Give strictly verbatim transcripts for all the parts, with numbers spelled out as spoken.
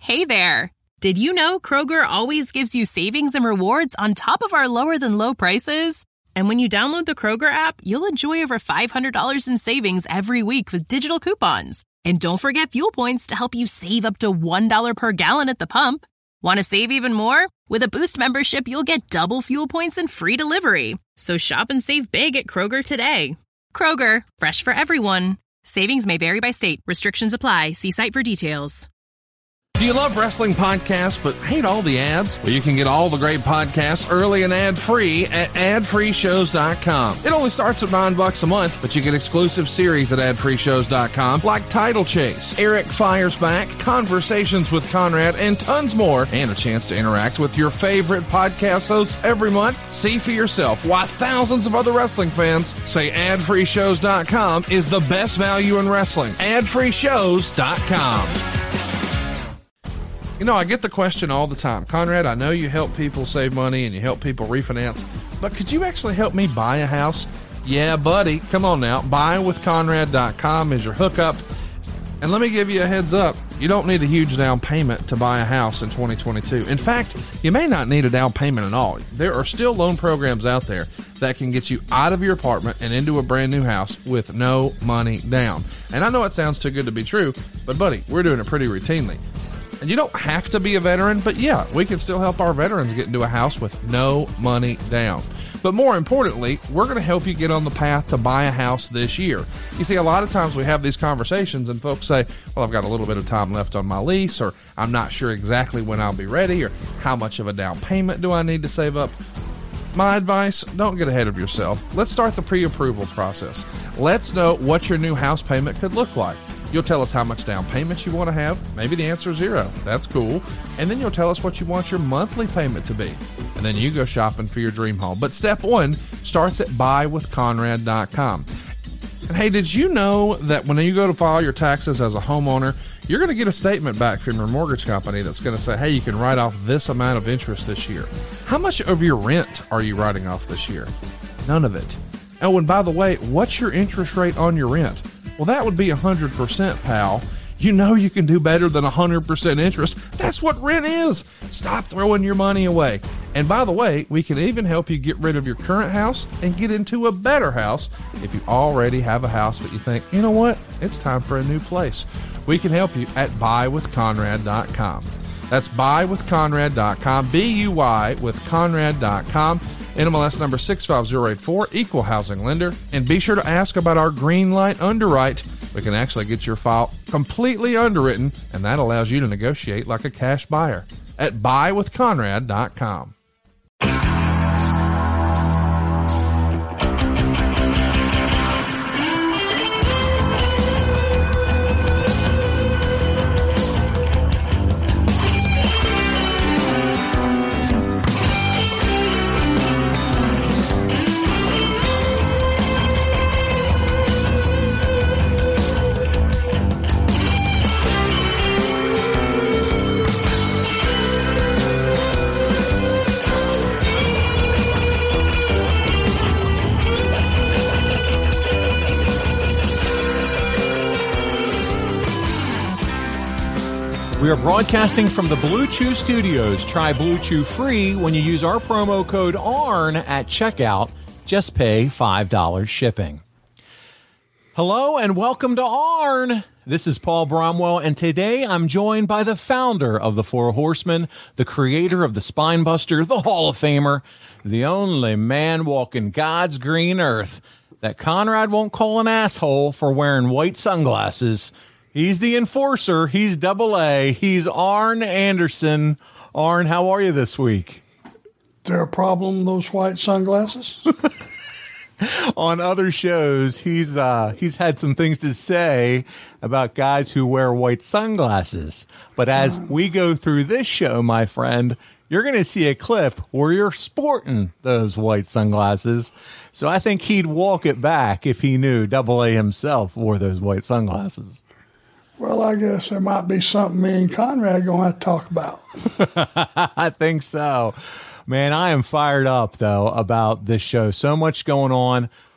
Hey there! Did you know Kroger always gives you savings and rewards on top of our lower-than-low prices? And when you download the Kroger app, you'll enjoy over five hundred dollars in savings every week with digital coupons. And don't forget fuel points to help you save up to one dollar per gallon at the pump. Want to save even more? With a Boost membership, you'll get double fuel points and free delivery. So shop and save big at Kroger today. Kroger, fresh for everyone. Savings may vary by state. Restrictions apply. See site for details. Do you love wrestling podcasts but hate all the ads? Well, you can get all the great podcasts early and ad-free at ad free shows dot com. It only starts at nine bucks a month, but you get exclusive series at ad free shows dot com like Title Chase, Eric Fires Back, Conversations with Conrad, and tons more, and a chance to interact with your favorite podcast hosts every month. See for yourself why thousands of other wrestling fans say ad free shows dot com is the best value in wrestling. ad free shows dot com. You know, I get the question all the time. Conrad, I know you help people save money and you help people refinance, but could you actually help me buy a house? Yeah, buddy. Come on now. buy with conrad dot com is your hookup. And let me give you a heads up. You don't need a huge down payment to buy a house in twenty twenty-two. In fact, you may not need a down payment at all. There are still loan programs out there that can get you out of your apartment and into a brand new house with no money down. And I know it sounds too good to be true, but buddy, we're doing it pretty routinely. And you don't have to be a veteran, but yeah, we can still help our veterans get into a house with no money down. But more importantly, we're going to help you get on the path to buy a house this year. You see, a lot of times we have these conversations and folks say, well, I've got a little bit of time left on my lease, or I'm not sure exactly when I'll be ready, or how much of a down payment do I need to save up? My advice, don't get ahead of yourself. Let's start the pre-approval process. Let's know what your new house payment could look like. You'll tell us how much down payment you want to have. Maybe the answer is zero. That's cool. And then you'll tell us what you want your monthly payment to be. And then you go shopping for your dream home. But step one starts at buy with conrad dot com. And hey, did you know that when you go to file your taxes as a homeowner, you're going to get a statement back from your mortgage company that's going to say, hey, you can write off this amount of interest this year. How much of your rent are you writing off this year? None of it. Oh, and by the way, what's your interest rate on your rent? Well, that would be one hundred percent, pal. You know you can do better than one hundred percent interest. That's what rent is. Stop throwing your money away. And by the way, we can even help you get rid of your current house and get into a better house if you already have a house but you think, you know what, it's time for a new place. We can help you at buy with conrad dot com. That's buy with conrad dot com, B U Y with conrad dot com. N M L S number six five zero eight four, equal housing lender. And be sure to ask about our green light underwrite. We can actually get your file completely underwritten, and that allows you to negotiate like a cash buyer at buy with conrad dot com. We are broadcasting from the Blue Chew Studios. Try Blue Chew free when you use our promo code A R N at checkout. Just pay five dollars shipping. Hello and welcome to A R N. This is Paul Bromwell, and today I'm joined by the founder of the Four Horsemen, the creator of the Spinebuster, the Hall of Famer, the only man walking God's green earth that Conrad won't call an asshole for wearing white sunglasses. He's the enforcer. He's double A. He's Arn Anderson. Arn, how are you this week? Is there a problem with those white sunglasses? On other shows, he's uh, he's had some things to say about guys who wear white sunglasses. But as we go through this show, my friend, you're going to see a clip where you're sporting those white sunglasses. So I think he'd walk it back if he knew double A himself wore those white sunglasses. Well, I guess there might be something me and Conrad are going to have to talk about. I think so. Man, I am fired up, though, about this show. So much going on.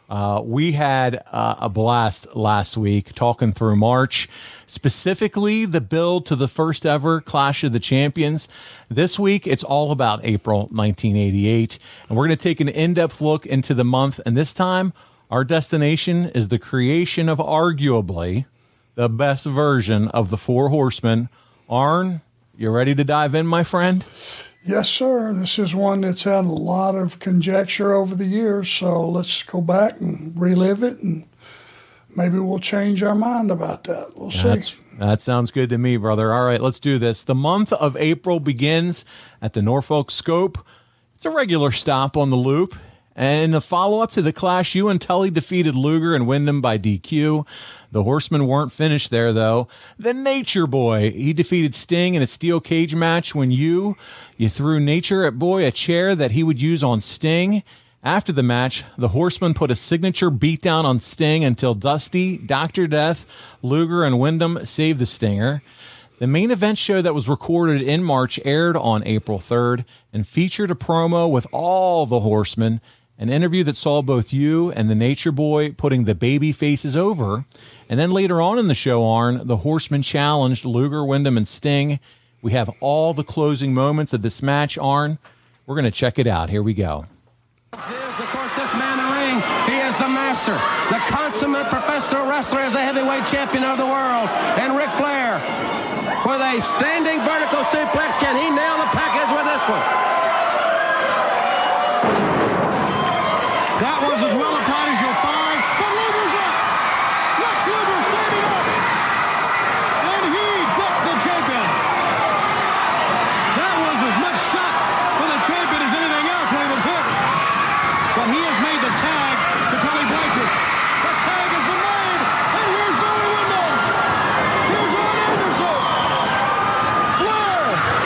Uh, we had uh, a blast last week talking through March, specifically the build to the first ever Clash of the Champions. This week, it's all about April nineteen eighty-eight, and we're going to take an in-depth look into the month, and this time, our destination is the creation of arguably the best version of the Four Horsemen. Arn, you ready to dive in, my friend? Yes, sir. This is one that's had a lot of conjecture over the years, so let's go back and relive it, and maybe we'll change our mind about that. We'll That's, see. That sounds good to me, brother. All right, let's do this. The month of April begins at the Norfolk Scope. It's a regular stop on the loop. And in the follow-up to the Clash, you and Tully defeated Luger and Wyndham by D Q. The Horsemen weren't finished there, though. The Nature Boy, he defeated Sting in a steel cage match when you, you threw Nature Boy a chair that he would use on Sting. After the match, the Horsemen put a signature beatdown on Sting until Dusty, Doctor Death, Luger, and Wyndham saved the Stinger. The main event show that was recorded in March aired on April third and featured a promo with all the Horsemen, an interview that saw both you and the Nature Boy putting the baby faces over. And then later on in the show, Arn, the Horsemen challenged Luger, Wyndham, and Sting. We have all the closing moments of this match, Arn. We're going to check it out. Here we go. Is, of course, this man in the ring, he is the master, the consummate professional wrestler, is a heavyweight champion of the world. And Ric Flair, with a standing vertical suplex, can he nail the package with this one? That was as well applied as you'll find, but Luger's up! Lex Luger standing up! And he ducked the champion! That was as much shot for the champion as anything else when he was hit. But he has made the tag to Tully Blanchard. The tag has been made, and here's Barry Windham! Here's Arn Anderson! Flair!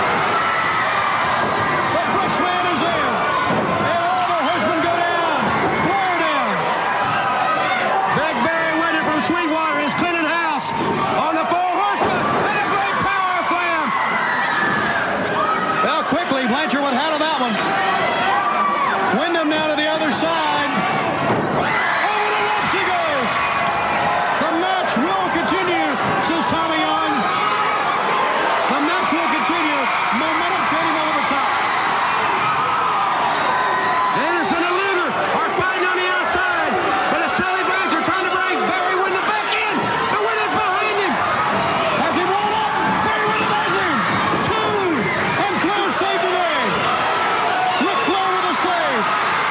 The Brushman is in! And all the horsemen go down! Flair down! Big Barry Windham from Sweetwater is cleaning house on the Four Horsemen, and a great power slam! Well, quickly, Blanchard would handle that one. Wyndham now to the other side. Over the ropes he goes. The match will continue, says Tommy Young. The match will continue. Momentum getting over the top. Anderson and Luger are fighting on the outside, but it's Tully Blanchard trying to bring Barry Windham back in. The Wyndham's behind him. Has he rolled up? Barry Windham has him. Two. And Flair saved the day. Ric Flair with a save.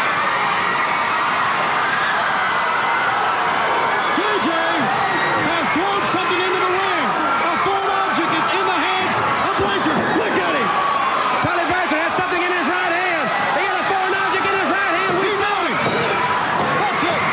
J J has thrown something into the ring. A foreign object is in the hands of Blanchard. Look at him. Tully Blanchard has something in his right hand. He got a foreign object in his right hand. We He's saw out. him. That's it.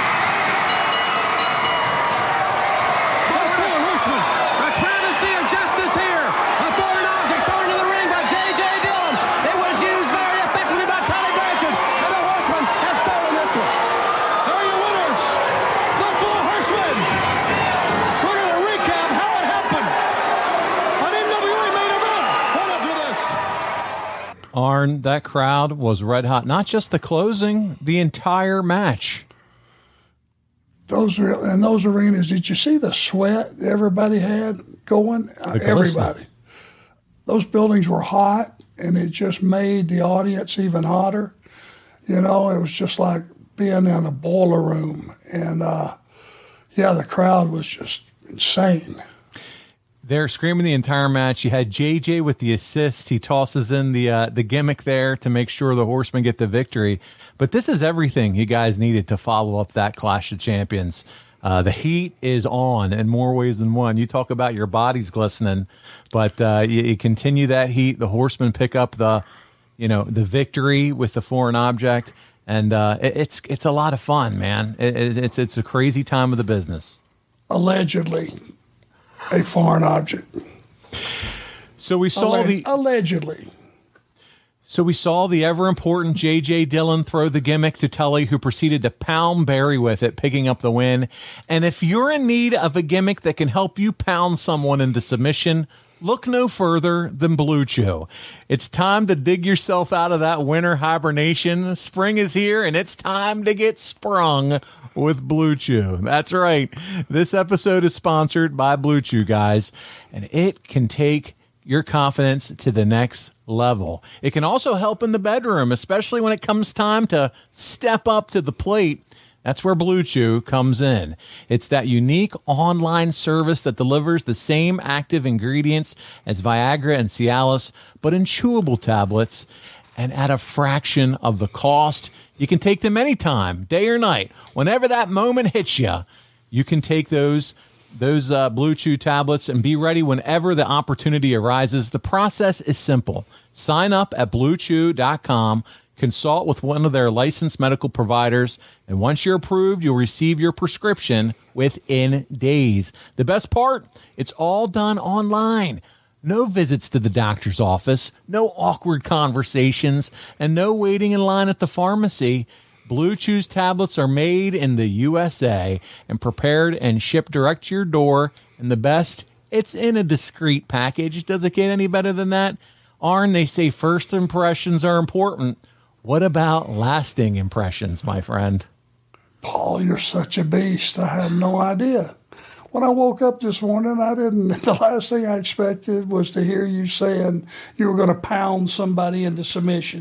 The Four Horsemen. A travesty of justice here. A foreign object thrown into the ring by J J Dillon. It was used very effectively by Tully Blanchard, and the Horsemen have stolen this one. There are your winners. The Four Horsemen. We're going to recap how it happened. An N W A main event. Right after this. Arn, that crowd was red hot. Not just the closing, the entire match. Those are, and those arenas, did you see the sweat everybody had going? Uh, The glisten. everybody. Those buildings were hot, and it just made the audience even hotter. You know, it was just like being in a boiler room. And, uh, yeah, the crowd was just insane. They're screaming the entire match. You had J J with the assist. He tosses in the uh, the gimmick there to make sure the Horsemen get the victory. But this is everything you guys needed to follow up that Clash of Champions. Uh, the heat is on in more ways than one. You talk about your bodies glistening, but uh, you, you continue that heat. The Horsemen pick up the, you know, the victory with the foreign object, and uh, it, it's it's a lot of fun, man. It, it, it's it's a crazy time of the business. Allegedly a foreign object. So we saw Alleg- the allegedly. So we saw the ever-important J J Dillon throw the gimmick to Tully, who proceeded to pound Barry with it, picking up the win. And if you're in need of a gimmick that can help you pound someone into submission, look no further than Blue Chew. It's time to dig yourself out of that winter hibernation. Spring is here, and it's time to get sprung with Blue Chew. That's right. This episode is sponsored by Blue Chew, guys, and it can take your confidence to the next level. It can also help in the bedroom, especially when it comes time to step up to the plate. That's where Blue Chew comes in. It's that unique online service that delivers the same active ingredients as Viagra and Cialis, but in chewable tablets and at a fraction of the cost. You can take them anytime, day or night. Whenever that moment hits you, you can take those those uh, Blue Chew tablets and be ready whenever the opportunity arises. The process is simple. Sign up at blue chew dot com, consult with one of their licensed medical providers, and once you're approved, you'll receive your prescription within days. The best part, it's all done online. No visits to the doctor's office, no awkward conversations, and no waiting in line at the pharmacy. Blue Chew's tablets are made in the U S A and prepared and shipped direct to your door. And the best, it's in a discreet package. Does it get any better than that? Arn, they say first impressions are important. What about lasting impressions, my friend? Paul, you're such a beast. I had no idea. When I woke up this morning, I didn't, the last thing I expected was to hear you saying you were going to pound somebody into submission.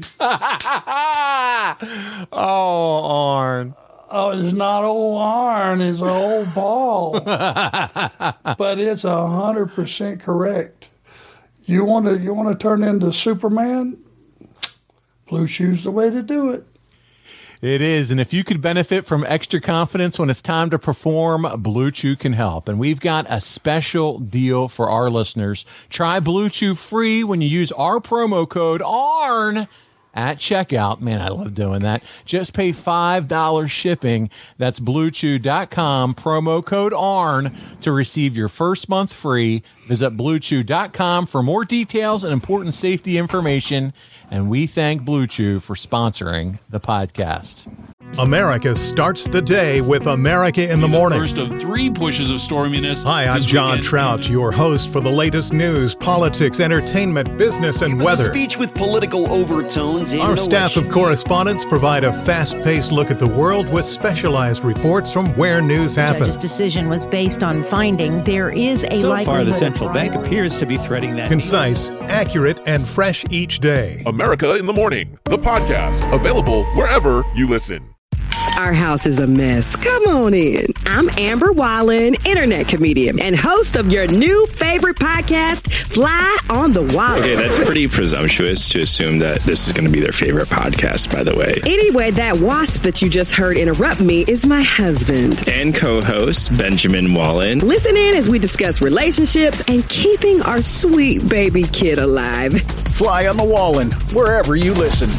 Oh, Arn. Oh, it's not old Arn, it's old Paul. But it's one hundred percent correct. You want to you want to turn into Superman? Blue Chew's the way to do it. It is, and if you could benefit from extra confidence when it's time to perform, Blue Chew can help. And we've got a special deal for our listeners. Try Blue Chew free when you use our promo code ARN at checkout. Man, I love doing that. Just pay five dollars shipping. That's blue chew dot com, promo code ARN to receive your first month free. Visit blue chew dot com for more details and important safety information. And we thank Blue Chew for sponsoring the podcast. America starts the day with America in the Morning. First of three pushes of storminess. Hi, I'm John weekend. Trout, your host for the latest news, politics, entertainment, business, and it was weather. A speech with political overtones. Our staff of correspondents provide a fast-paced look at the world with specialized reports from where news happens. The judge's decision was based on finding there is a so likelihood. So far, the central bank appears to be threading that. Concise, accurate, and fresh each day. America in the Morning, the podcast, available wherever you listen. Our house is a mess. Come on in. I'm Amber Wallen, internet comedian and host of your new favorite podcast, Fly on the Wall. Okay, that's pretty presumptuous to assume that this is going to be their favorite podcast, by the way. Anyway, that wasp that you just heard interrupt me is my husband. And co-host, Benjamin Wallen. Listen in as we discuss relationships and keeping our sweet baby kid alive. Fly on the Wallen, wherever you listen.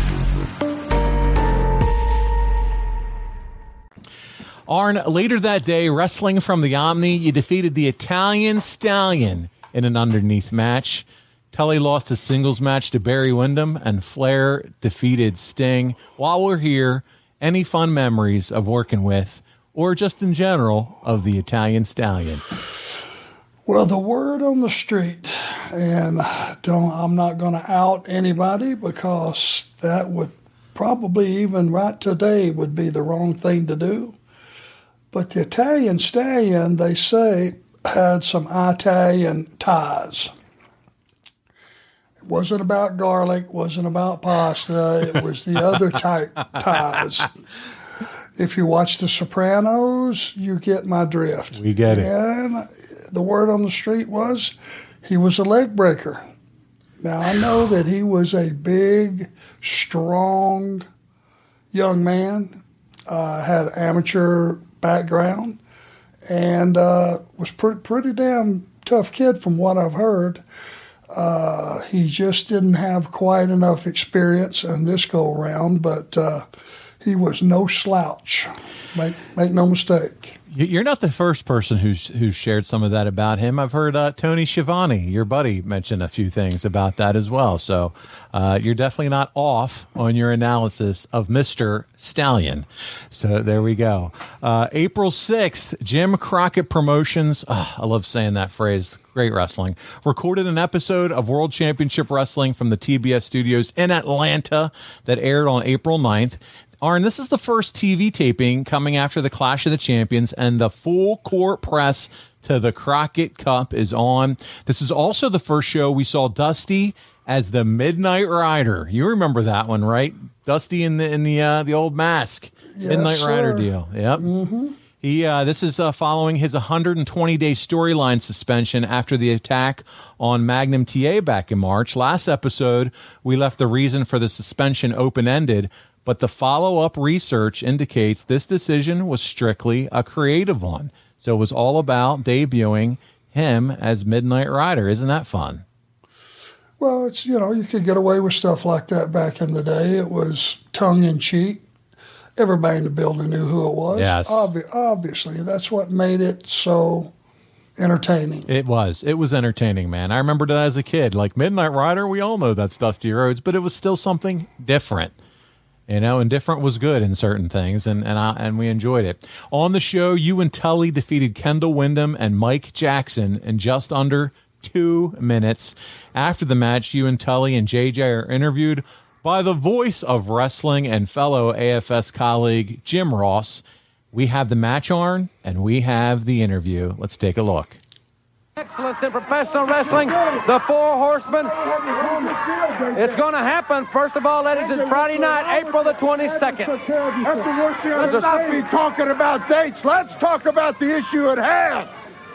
Arn, later that day, wrestling from the Omni, you defeated the Italian Stallion in an underneath match. Tully lost his singles match to Barry Windham, and Flair defeated Sting. While we're here, any fun memories of working with, or just in general, of the Italian Stallion? Well, the word on the street, and don't, I'm not going to out anybody because that would probably even right today would be the wrong thing to do. But the Italian Stallion, they say, had some Italian ties. It wasn't about garlic, wasn't about pasta. It was the other type ties. If you watch The Sopranos, you get my drift. We get it. And the word on the street was he was a leg breaker. Now, I know that he was a big, strong young man, uh, had amateur background, and uh, was pretty, pretty damn tough kid from what I've heard. Uh, he just didn't have quite enough experience in this go around, but uh, he was no slouch. Make make no mistake. You're not the first person who's who's shared some of that about him. I've heard uh, Tony Schiavone, your buddy, mention a few things about that as well. So uh, you're definitely not off on your analysis of Mister Stallion. So there we go. Uh, April sixth, Jim Crockett Promotions. Oh, I love saying that phrase. Great wrestling. Recorded an episode of World Championship Wrestling from the T B S studios in Atlanta that aired on April ninth. Arn, this is the first T V taping coming after the Clash of the Champions, and the full court press to the Crockett Cup is on. This is also the first show we saw Dusty as the Midnight Rider. You remember that one, right? Dusty in the in the uh, the old mask, yes, Midnight sir. Rider deal. Yep. Mm-hmm. He uh, this is uh, following his one hundred twenty day storyline suspension after the attack on Magnum T A back in March. Last episode, we left the reason for the suspension open-ended, but the follow-up research indicates this decision was strictly a creative one. So it was all about debuting him as Midnight Rider. Isn't that fun? Well, it's, you know, you could get away with stuff like that back in the day. It was tongue-in-cheek. Everybody in the building knew who it was. Yes. Obvi- obviously, that's what made it so entertaining. It was. It was entertaining, man. I remember that as a kid. Like Midnight Rider, we all know that's Dusty Rhodes, but it was still something different. You know, and different was good in certain things, and and, I, and we enjoyed it. On the show, you and Tully defeated Kendall Windham and Mike Jackson in just under two minutes. After the match, you and Tully and J J are interviewed by the voice of wrestling and fellow A F S colleague Jim Ross. We have the match, Arn, and we have the interview. Let's take a look. Excellence in professional wrestling, the Four Horsemen. It's going to happen, first of all, ladies, it's Friday night, April the twenty-second. Let's not be talking about dates. Let's talk about the issue at hand.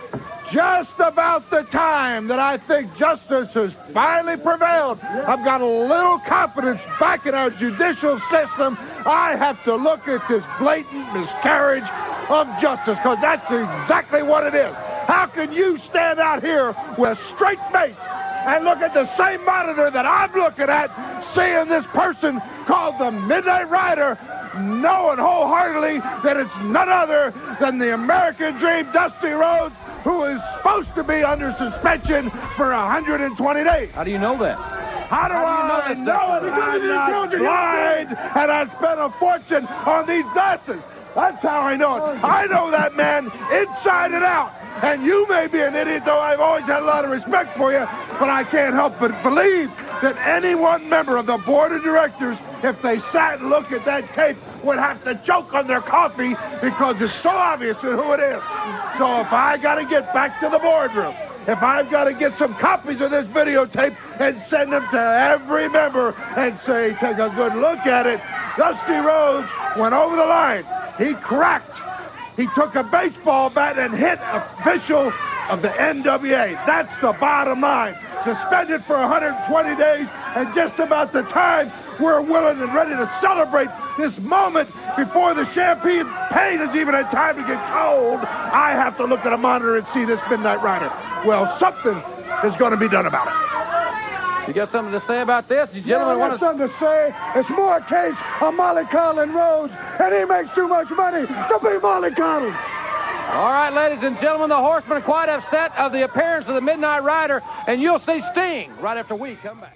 Just about the time that I think justice has finally prevailed, I've got a little confidence back in our judicial system. I have to look at this blatant miscarriage of justice, because that's exactly what it is. How can you stand out here with a straight face and look at the same monitor that I'm looking at, seeing this person called the Midnight Rider, knowing wholeheartedly that it's none other than the American Dream, Dusty Rhodes, who is supposed to be under suspension for one hundred twenty days. How do you know that? How do How I do you know know it? I'm not blind, and I spent a fortune on these glasses. That's how I know it. I know that man inside and out. And you may be an idiot, though I've always had a lot of respect for you, but I can't help but believe that any one member of the board of directors, if they sat and looked at that tape, would have to choke on their coffee because it's so obvious who it is. So if I got to get back to the boardroom, if I've got to get some copies of this videotape and send them to every member and say, take a good look at it, Dusty Rhodes went over the line. He cracked. He took a baseball bat and hit an official of the N W A. That's the bottom line. Suspended for one hundred twenty days, and just about the time we're willing and ready to celebrate this moment before the champagne pain has even had time to get cold, I have to look at a monitor and see this Midnight Rider. Well, something is going to be done about it. You got something to say about this? You gentlemen yeah, I want got something to say. It's more a case of Molly Collin Rhodes, and he makes too much money to be Molly Collin. All right, ladies and gentlemen, the Horsemen are quite upset of the appearance of the Midnight Rider, and you'll see Sting right after we come back.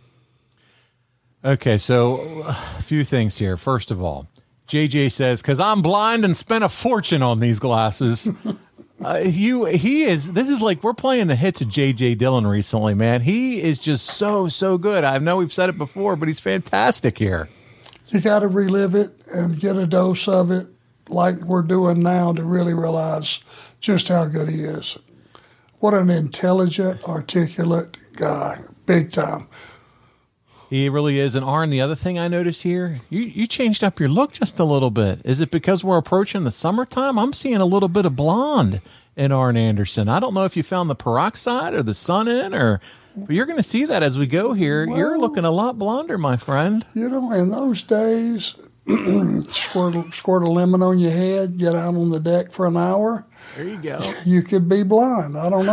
Okay, so a few things here. First of all, J J says, because I'm blind and spent a fortune on these glasses. Uh, you, he is, this is like, we're playing the hits of J J Dillon recently, man. He is just so, so good. I know we've said it before, but he's fantastic here. You got to relive it and get a dose of it like we're doing now to really realize just how good he is. What an intelligent, articulate guy, big time. He really is. And Arn, the other thing I noticed here, you, you changed up your look just a little bit. Is it because we're approaching the summertime? I'm seeing a little bit of blonde in Arn Anderson. I don't know if you found the peroxide or the sun in, or, but you're going to see that as we go here. Well, you're looking a lot blonder, my friend. You know, in those days, squirt, squirt a lemon on your head, get out on the deck for an hour. There you go. You could be blind. I don't know.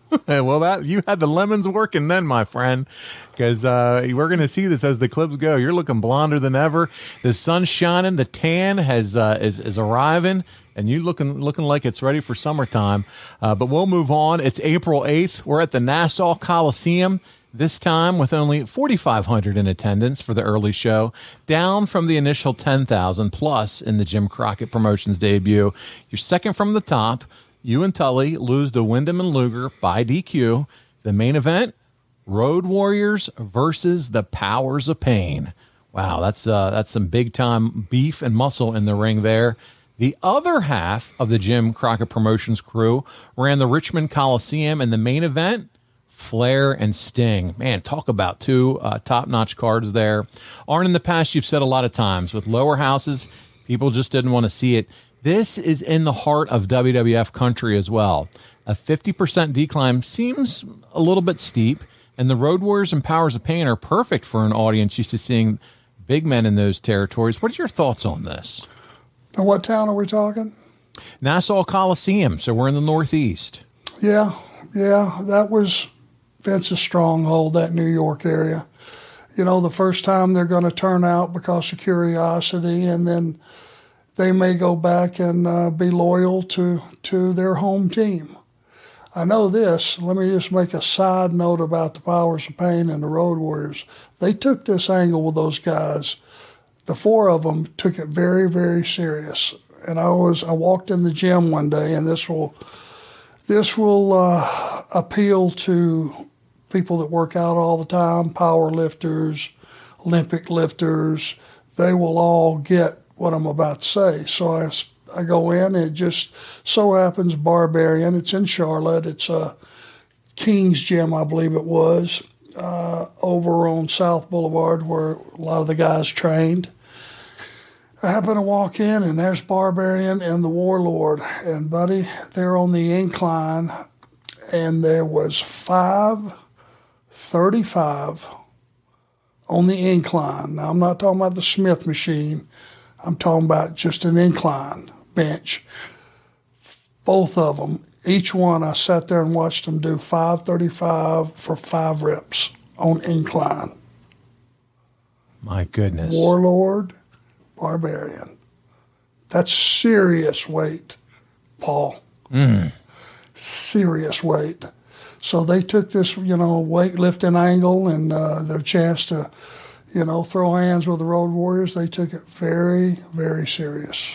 Well, that you had the lemons working then, my friend, because uh, we're going to see this as the clips go. You're looking blonder than ever. The sun's shining. The tan has uh, is is arriving, and you looking looking like it's ready for summertime. Uh, but we'll move on. It's April eighth. We're at the Nassau Coliseum. This time with only forty-five hundred in attendance for the early show, down from the initial ten thousand plus in the Jim Crockett Promotions debut. You're second from the top. You and Tully lose to Wyndham and Luger by D Q. The main event, Road Warriors versus the Powers of Pain. Wow, that's uh, that's some big-time beef and muscle in the ring there. The other half of the Jim Crockett Promotions crew ran the Richmond Coliseum, and the main event, Flair and Sting. Man, talk about two uh, top-notch cards there. Arn, in the past, you've said a lot of times, with lower houses, people just didn't want to see it. This is in the heart of W W F country as well. A fifty percent decline seems a little bit steep, and the Road Warriors and Powers of Pain are perfect for an audience used to seeing big men in those territories. What are your thoughts on this? And what town are we talking? Nassau Coliseum, so we're in the Northeast. Yeah, yeah, that was Vince's stronghold, that New York area. You know, the first time they're going to turn out because of curiosity, and then they may go back and uh, be loyal to, to their home team. I know this. Let me just make a side note about the Powers of Pain and the Road Warriors. They took this angle with those guys. The four of them took it very, very serious. And I was I walked in the gym one day, and this will this will uh, appeal to people that work out all the time, power lifters, Olympic lifters. They will all get what I'm about to say. So I, I go in, and it just so happens Barbarian. It's in Charlotte. It's a King's Gym, I believe it was, uh, over on South Boulevard where a lot of the guys trained. I happen to walk in, and there's Barbarian and the Warlord. And, buddy, they're on the incline, and there was five thirty-five on the incline. Now, I'm not talking about the Smith machine. I'm talking about just an incline bench. Both of them, each one, I sat there and watched them do five thirty-five for five reps on incline. My goodness. Warlord, Barbarian. That's serious weight, Paul. Mm. Serious weight. So they took this, you know, weightlifting angle and uh, their chance to, you know, throw hands with the Road Warriors. They took it very, very serious.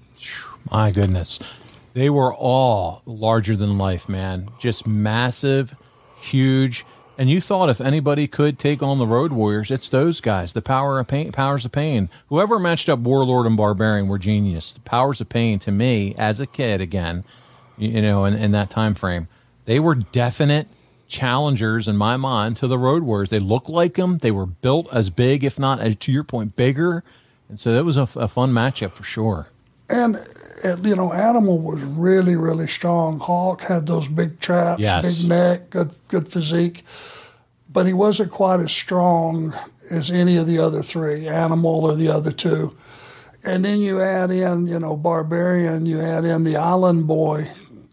My goodness. They were all larger than life, man. Just massive, huge. And you thought if anybody could take on the Road Warriors, it's those guys, the Power of Pain, Powers of Pain. Whoever matched up Warlord and Barbarian were genius. The Powers of Pain, to me, as a kid, again, you know, in, in that time frame, they were definite challengers in my mind to the Road Warriors. They looked like them. They were built as big, if not, as, to your point, bigger. And so it was a, a fun matchup for sure. And, you know, Animal was really, really strong. Hawk had those big traps, yes. big neck, good, good physique. But he wasn't quite as strong as any of the other three, Animal or the other two. And then you add in, you know, Barbarian, you add in the Island Boy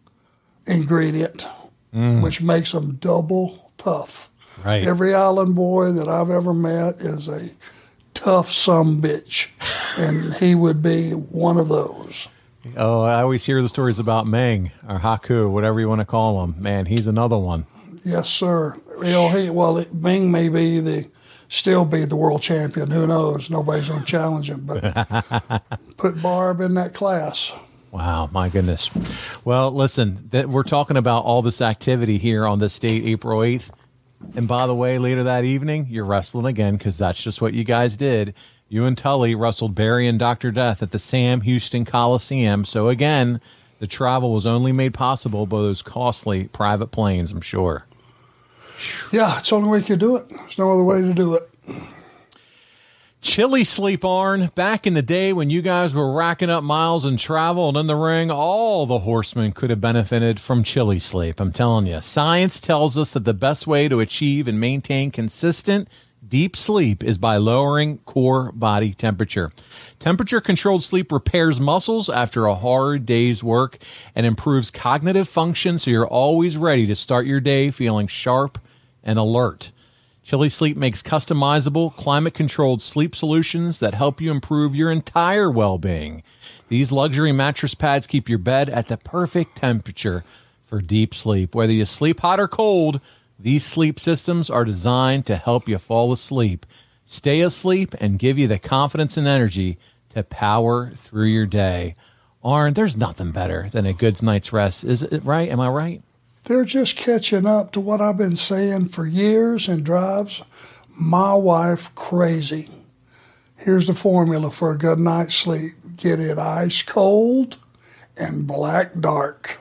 ingredient, mm. which makes them double tough. Right. Every Island Boy that I've ever met is a tough sumbitch, and he would be one of those. Oh, I always hear the stories about Meng or Haku, whatever you want to call him. Man, he's another one. Yes, sir. You know, he, well, it, Meng may be the still be the world champion. Who knows? Nobody's going to challenge him, but put Barb in that class. Wow, my goodness. Well, listen, that we're talking about all this activity here on this date, April eighth. And by the way, later that evening, you're wrestling again because that's just what you guys did. You and Tully wrestled Barry and Doctor Death at the Sam Houston Coliseum. So again, the travel was only made possible by those costly private planes, I'm sure. Yeah, it's the only way you could do it. There's no other way to do it. Chili Sleep, Arn. Back in the day when you guys were racking up miles and travel and in the ring, all the horsemen could have benefited from Chili Sleep. I'm telling you, science tells us that the best way to achieve and maintain consistent, Deep sleep is by lowering core body temperature. Temperature-controlled sleep repairs muscles after a hard day's work and improves cognitive function so you're always ready to start your day feeling sharp and alert. Chili Sleep makes customizable, climate-controlled sleep solutions that help you improve your entire well-being. These luxury mattress pads keep your bed at the perfect temperature for deep sleep. Whether you sleep hot or cold, these sleep systems are designed to help you fall asleep, stay asleep, and give you the confidence and energy to power through your day. Arn, there's nothing better than a good night's rest. Is it right? Am I right? They're just catching up to what I've been saying for years and drives my wife crazy. Here's the formula for a good night's sleep. Get it ice cold and black dark.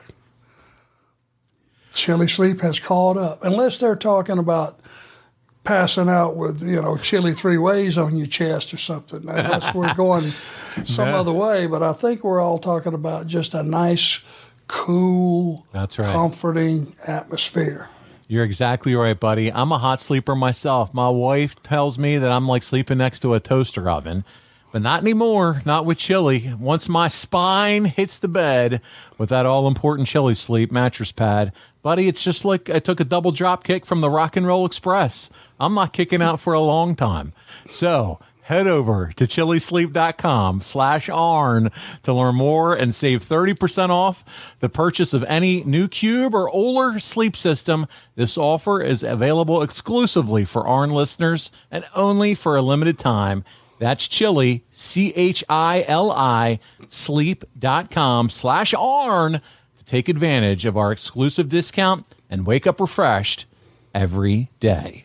Chili Sleep has caught up. Unless they're talking about passing out with, you know, chili three ways on your chest or something. Unless we're going some Yeah. other way. But I think we're all talking about just a nice, cool, That's right. comforting atmosphere. You're exactly right, buddy. I'm a hot sleeper myself. My wife tells me that I'm like sleeping next to a toaster oven, but not anymore. Not with Chili. Once my spine hits the bed with that all-important Chili Sleep mattress pad, buddy, it's just like I took a double drop kick from the Rock and Roll Express. I'm not kicking out for a long time. So head over to chilisleep.com slash Arn to learn more and save thirty percent off the purchase of any new Cube or Oler sleep system. This offer is available exclusively for Arn listeners and only for a limited time. That's Chili, C H I L I, sleep.com slash Arn to take advantage of our exclusive discount and wake up refreshed every day.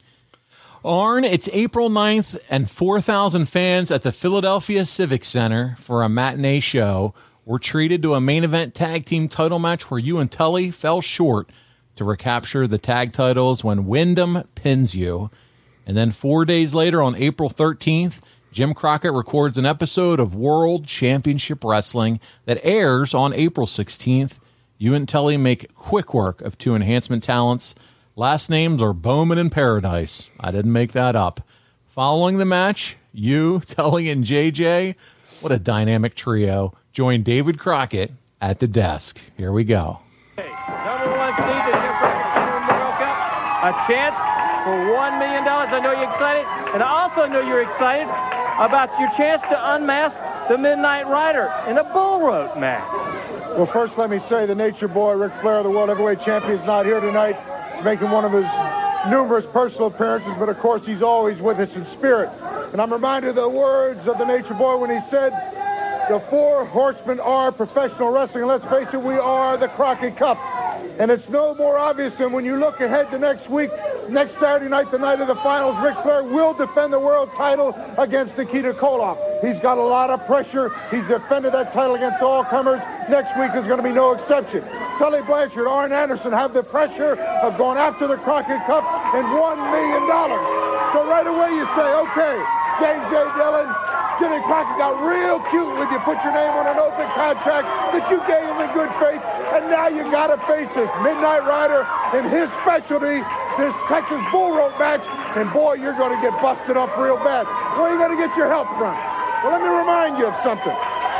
Arn, it's April ninth, and four thousand fans at the Philadelphia Civic Center for a matinee show were treated to a main event tag team title match where you and Tully fell short to recapture the tag titles when Wyndham pins you. And then four days later, on April thirteenth, Jim Crockett records an episode of World Championship Wrestling that airs on April sixteenth. You and Tully make quick work of two enhancement talents. Last names are Bowman and Paradise. I didn't make that up. Following the match, you, Tully, and J J, what a dynamic trio, join David Crockett at the desk. Here we go. Number one seed, the Jim Crockett World Cup. A chance for one million dollars. I know you're excited, and I also know you're excited about your chance to unmask the Midnight Rider in a bull rope match. Well, first let me say the Nature Boy, Ric Flair, the World Heavyweight Champion, is not here tonight, making one of his numerous personal appearances, but of course he's always with us in spirit. And I'm reminded of the words of the Nature Boy when he said, the four horsemen are professional wrestling. And let's face it, we are the Crockett Cup. And it's no more obvious than when you look ahead to next week, next Saturday night, the night of the finals, Ric Flair will defend the world title against Nikita Koloff. He's got a lot of pressure. He's defended that title against all comers. Next week is going to be no exception. Tully Blanchard, Arn Anderson have the pressure of going after the Crockett Cup and one million dollars. So right away you say, okay, James J. Dillon, Jimmy Crockett got real cute with you, put your name on an open contract that you gave him in good faith, and now you got to face this Midnight Rider and his specialty, this Texas Bull Rope match, and boy, you're going to get busted up real bad. Where are you going to get your help from? Well, let me remind you of something.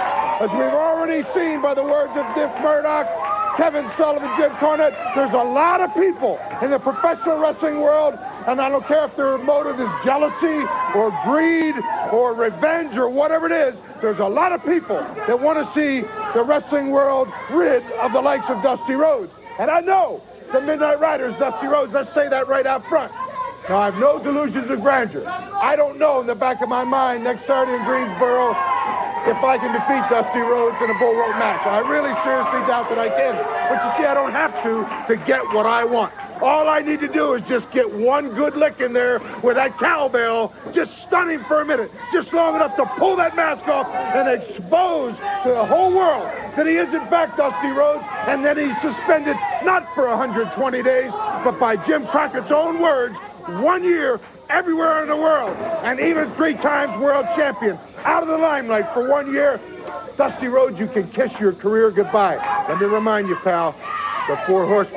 As we've already seen by the words of Dick Murdoch, Kevin Sullivan, Jim Cornette, there's a lot of people in the professional wrestling world, and I don't care if their motive is jealousy or greed or revenge or whatever it is, there's a lot of people that want to see the wrestling world rid of the likes of Dusty Rhodes. And I know the Midnight Rider's Dusty Rhodes. Let's say that right out front. Now, I have no delusions of grandeur. I don't know in the back of my mind next Saturday in Greensboro if I can defeat Dusty Rhodes in a bull rope match. I really seriously doubt that I can. But you see, I don't have to to get what I want. All I need to do is just get one good lick in there with that cowbell, just stun him for a minute, just long enough to pull that mask off and expose to the whole world that he is in fact Dusty Rhodes, and then he's suspended not for one hundred twenty days, but by Jim Crockett's own words, one year everywhere in the world, and even three times world champion, out of the limelight for one year. Dusty Rhodes, you can kiss your career goodbye. Let me remind you, pal, the four horsemen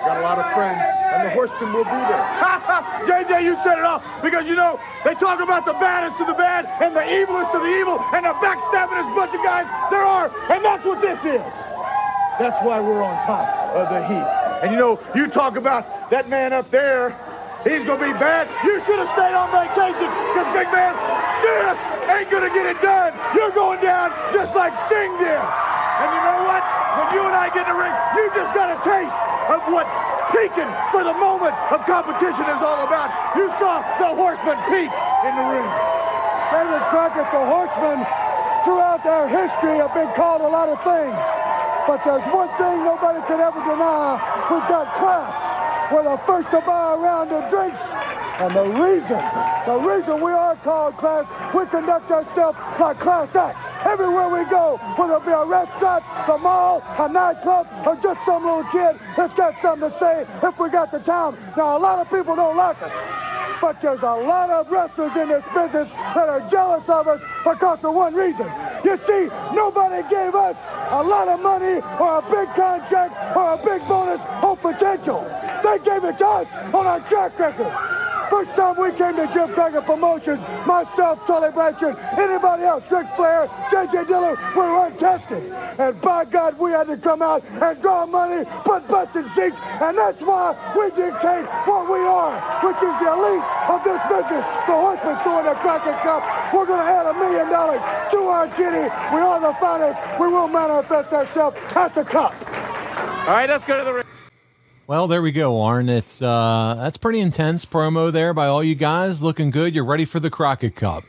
Got a lot of friends, and the Horsemen will be there. J J, you set it off because, you know, they talk about the baddest of the bad and the evilest of the evil and the backstabbingest bunch of guys there are, and that's what this is. That's why we're on top of the heat. And, you know, you talk about that man up there, he's going to be bad. You should have stayed on vacation because, big man, this ain't going to get it done. You're going down just like Sting did. And you know what? When you and I get in the ring, you just got a taste of what peaking for the moment of competition is all about. You saw the Horsemen peak in the ring. David Crockett, the Horsemen, throughout their history have been called a lot of things. But there's one thing nobody could ever deny: we've got class. We're the first to buy a round of drinks. And the reason, the reason we are called class, we conduct ourselves like class acts. Everywhere we go, whether it be a restaurant, the mall, a nightclub, or just some little kid that's got something to say if we got the time. Now, a lot of people don't like us, but there's a lot of wrestlers in this business that are jealous of us because of one reason. You see, nobody gave us a lot of money or a big contract or a big bonus or potential. They gave it to us on our track record. First time we came to Jim Duggan Promotions, myself, Tully Blanchard, anybody else, Ric Flair, J J Dillon, we were untested. And by God, we had to come out and draw money, put butts in seats, and that's why we dictate what we are, which is the elite of this business. The Horsemen throwing the Crockett Cup. We're going to add a million dollars to our kitty. We are the finest. We will manifest ourselves at the cup. All right, let's go to the ring. Well, there we go, Arn. It's uh, that's pretty intense promo there by all you guys. Looking good. You're ready for the Crockett Cup.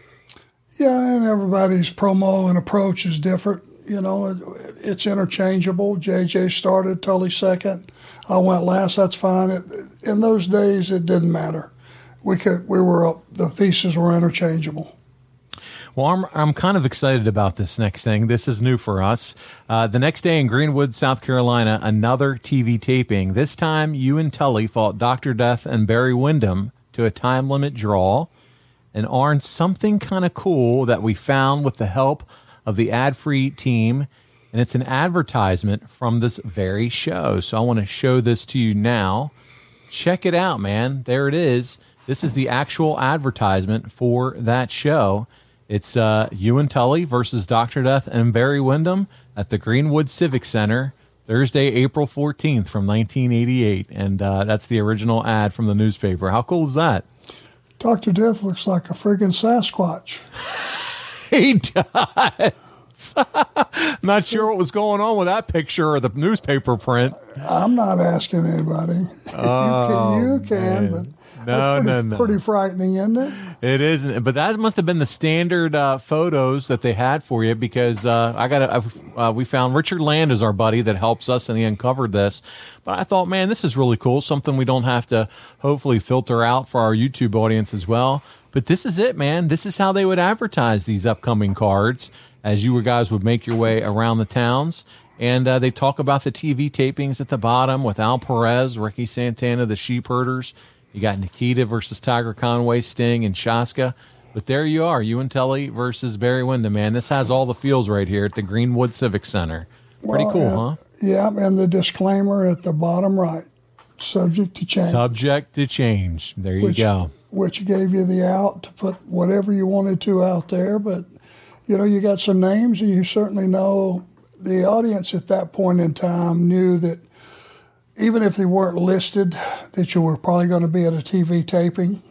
Yeah, and everybody's promo and approach is different. You know, it, it's interchangeable. J J started, Tully second. I went last. That's fine. It, in those days, it didn't matter. We could. We were up. The pieces were interchangeable. Well, I'm, I'm kind of excited about this next thing. This is new for us. Uh, the next day in Greenwood, South Carolina, another T V taping. This time, you and Tully fought Doctor Death and Barry Windham to a time limit draw. And Arn, something kind of cool that we found with the help of the ad-free team, and it's an advertisement from this very show. So I want to show this to you now. Check it out, man. There it is. This is the actual advertisement for that show. It's uh, you and Tully versus Doctor Death and Barry Windham at the Greenwood Civic Center, Thursday, April fourteenth from nineteen eighty-eight. And uh, that's the original ad from the newspaper. How cool is that? Doctor Death looks like a friggin' Sasquatch. He does. Not sure what was going on with that picture or the newspaper print. I'm not asking anybody. Oh, you can, you can but no, pretty, no, no. Pretty frightening, isn't it? It is, but that must have been the standard uh, photos that they had for you because uh, I got uh, we found Richard Land is our buddy that helps us, and he uncovered this. But I thought, man, this is really cool. Something we don't have to hopefully filter out for our YouTube audience as well. But this is it, man. This is how they would advertise these upcoming cards as you guys would make your way around the towns. And uh, they talk about the T V tapings at the bottom with Al Perez, Ricky Santana, the Sheep Herders. You got Nikita versus Tiger Conway, Sting, and Shaska. But there you are, you and Tully versus Barry Windham, man. This has all the feels right here at the Greenwood Civic Center. Pretty well, cool, uh, huh? Yeah, and the disclaimer at the bottom right, subject to change. Subject to change. There you which, go. Which gave you the out to put whatever you wanted to out there. But, you know, you got some names, and you certainly know the audience at that point in time knew that even if they weren't listed, that you were probably going to be at a T V taping,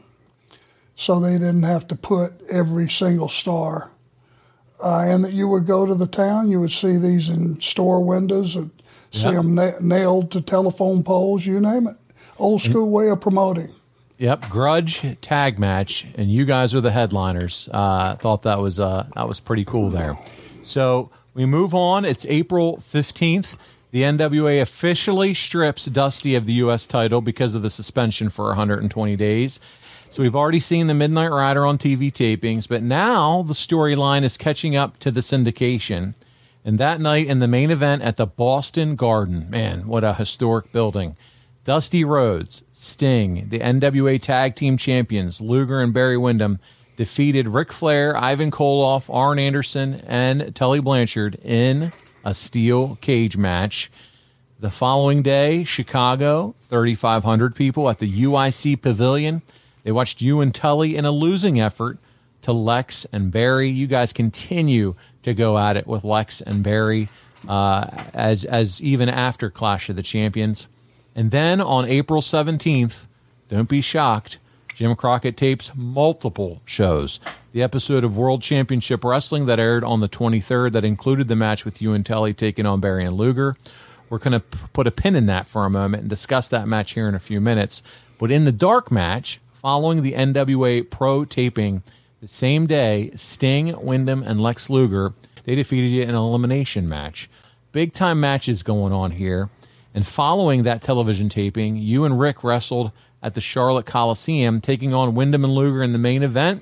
so they didn't have to put every single star. Uh, and that you would go to the town, you would see these in store windows, and see yep. them na- nailed to telephone poles, you name it. Old school mm-hmm. way of promoting. Yep, grudge tag match, and you guys are the headliners. I uh, thought that was uh, that was pretty cool there. So we move on. It's April fifteenth. The N W A officially strips Dusty of the U S title because of the suspension for one hundred twenty days. So we've already seen the Midnight Rider on T V tapings, but now the storyline is catching up to the syndication. And that night in the main event at the Boston Garden, man, what a historic building. Dusty Rhodes, Sting, the N W A Tag Team Champions, Luger and Barry Windham, defeated Ric Flair, Ivan Koloff, Arn Anderson, and Tully Blanchard in a steel cage match. The following day, Chicago, thirty-five hundred people at the U I C Pavilion. They watched you and Tully in a losing effort to Lex and Barry. You guys continue to go at it with Lex and Barry uh, as as even after Clash of the Champions. And then on April seventeenth, don't be shocked, Jim Crockett tapes multiple shows. The episode of World Championship Wrestling that aired on the twenty-third that included the match with you and Tully taking on Barry and Luger. We're going to p- put a pin in that for a moment and discuss that match here in a few minutes. But in the dark match, following the N W A Pro taping, the same day, Sting, Wyndham, and Lex Luger, they defeated you in an elimination match. Big-time matches going on here. And following that television taping, you and Rick wrestled at the Charlotte Coliseum, taking on Wyndham and Luger in the main event.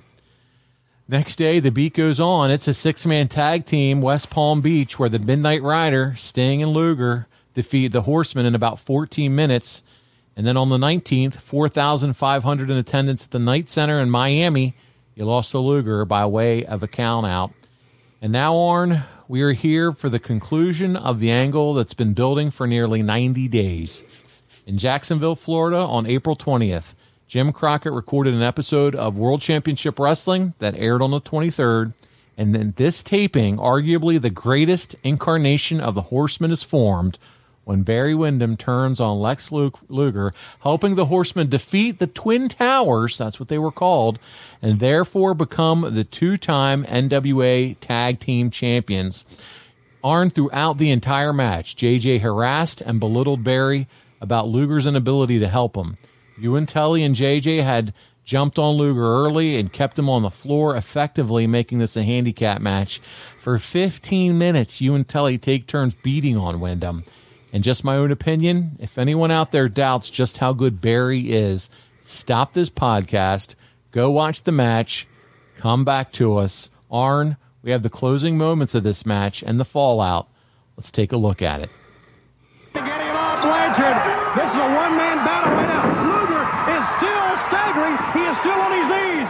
Next day, the beat goes on. It's a six-man tag team, West Palm Beach, where the Midnight Rider, Sting and Luger, defeat the Horsemen in about fourteen minutes. And then on the nineteenth, four thousand five hundred in attendance at the Knight Center in Miami. You lost to Luger by way of a count-out. And now, Arn, we are here for the conclusion of the angle that's been building for nearly ninety days. In Jacksonville, Florida, on April twentieth, Jim Crockett recorded an episode of World Championship Wrestling that aired on the twenty-third. And then this taping, arguably the greatest incarnation of the Horsemen, is formed when Barry Windham turns on Lex Luger, helping the Horsemen defeat the Twin Towers, that's what they were called, and therefore become the two-time N W A Tag Team Champions. Arn, throughout the entire match, J J harassed and belittled Barry about Luger's inability to help him. You and Tully and J J had jumped on Luger early and kept him on the floor, effectively making this a handicap match. For fifteen minutes, you and Tully take turns beating on Wyndham. And just my own opinion, if anyone out there doubts just how good Barry is, stop this podcast, go watch the match, come back to us. Arn, we have the closing moments of this match and the fallout. Let's take a look at it. Getting it off Blanchard. This is a one-man battle right now. Luger is still staggering. He is still on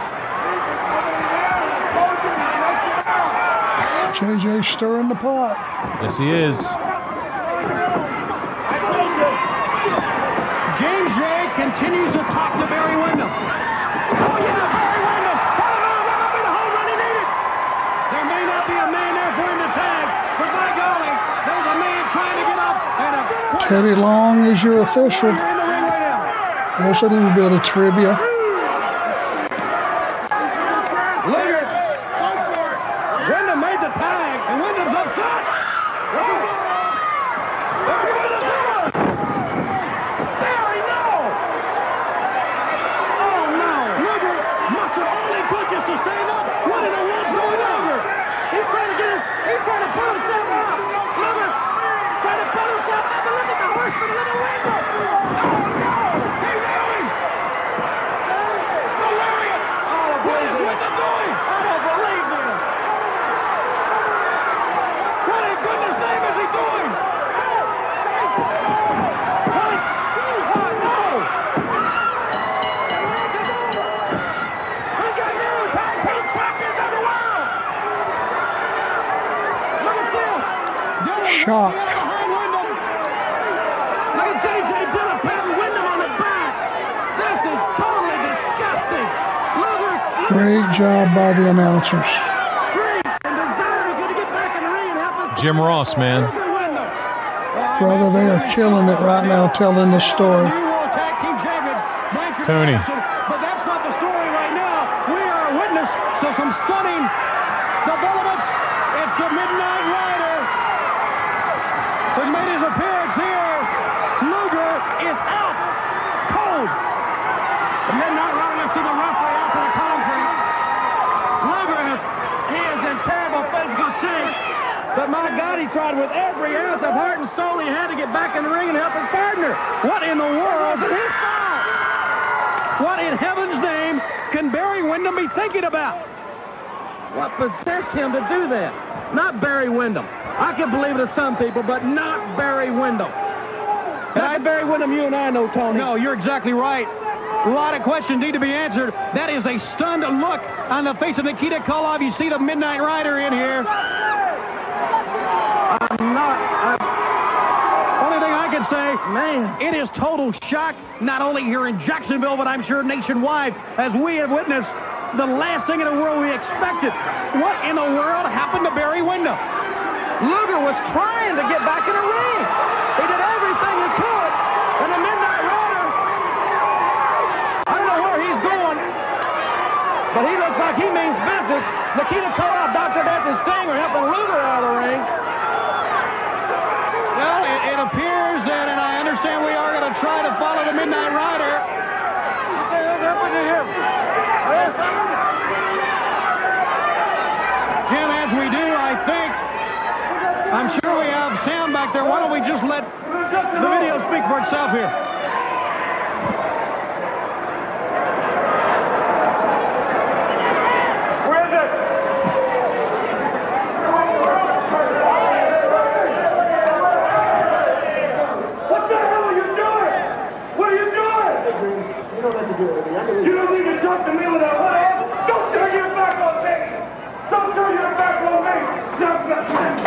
his knees. J J stirring the pot. Yes, he is. James Ray continues to talk to Barry Windham. Oh, yeah, Barry Windham. Oh, no, that might be the home run he needed. There may not be a man there for him to tag, but by golly, there's a man trying to get up. And a Teddy Long is your official. There's a little bit of trivia. Luger. Windham made the tag, and Wyndham's upset. Barry, no! Oh, no. Luger must have only pushes to stand up. What in the world's going on here? He's trying to get his, he's trying to pull himself up. Luger trying to pull himself up, and look at the Horseman, look at Windham. Oh, no! He's going! The lariat! Oh, what is Windham doing? I don't believe this. What in goodness name is he doing? What? Oh, no! We got new tag team champions of the world! Look at this! Dylan Shock. behind Windham. Look at J J Dilla patting Windham on the back. This is totally disgusting. Luger, Great job by the announcers. Street, and Desire is going to get back in the ring and help us. Jim Ross, man. Brother, they are killing it right now telling this story. Tony. But that's not the story right now. We are a witness to some stunning developments. It's the Midnight Rider who's made his appearance here. Luger is out cold. The Midnight Rider, let's see the referee out to the concrete. Luger, is, he is in terrible physical shape. But my God, he tried with every ounce of heart and soul he had to get back in the ring and help his partner. What in the world is his foul? What in heaven's name can Barry Windham be thinking about? What possessed him to do that? Not Barry Windham. I can believe it to some people, but not Barry Windham. Not Barry Windham, you and I know, Tony. No, you're exactly right. A lot of questions need to be answered. That is a stunned look on the face of Nikita Koloff. You see the Midnight Rider in here. I'm not. I'm, only thing I can can say, man, it is total shock, not only here in Jacksonville, but I'm sure nationwide, as we have witnessed the last thing in the world we expected. What in the world happened to Barry Windham? Luger was trying to get back in the ring. He did everything he could, and the Midnight Rider, I don't know where he's going, but he looks like he means business. Nikita Koloff, Doctor Death, and Sting are helping Luger out of the ring. Well, it, it appears that, and I understand we are going to try to follow the Midnight Rider. Jim, as we do, I think, I'm sure we have sound back there. Why don't we just let the video speak for itself here? Where is it? What the hell are you doing? What are you doing? You don't have to do it. You don't need to talk to me with that what? Don't turn your back on me. Don't turn your back on me. Don't, don't,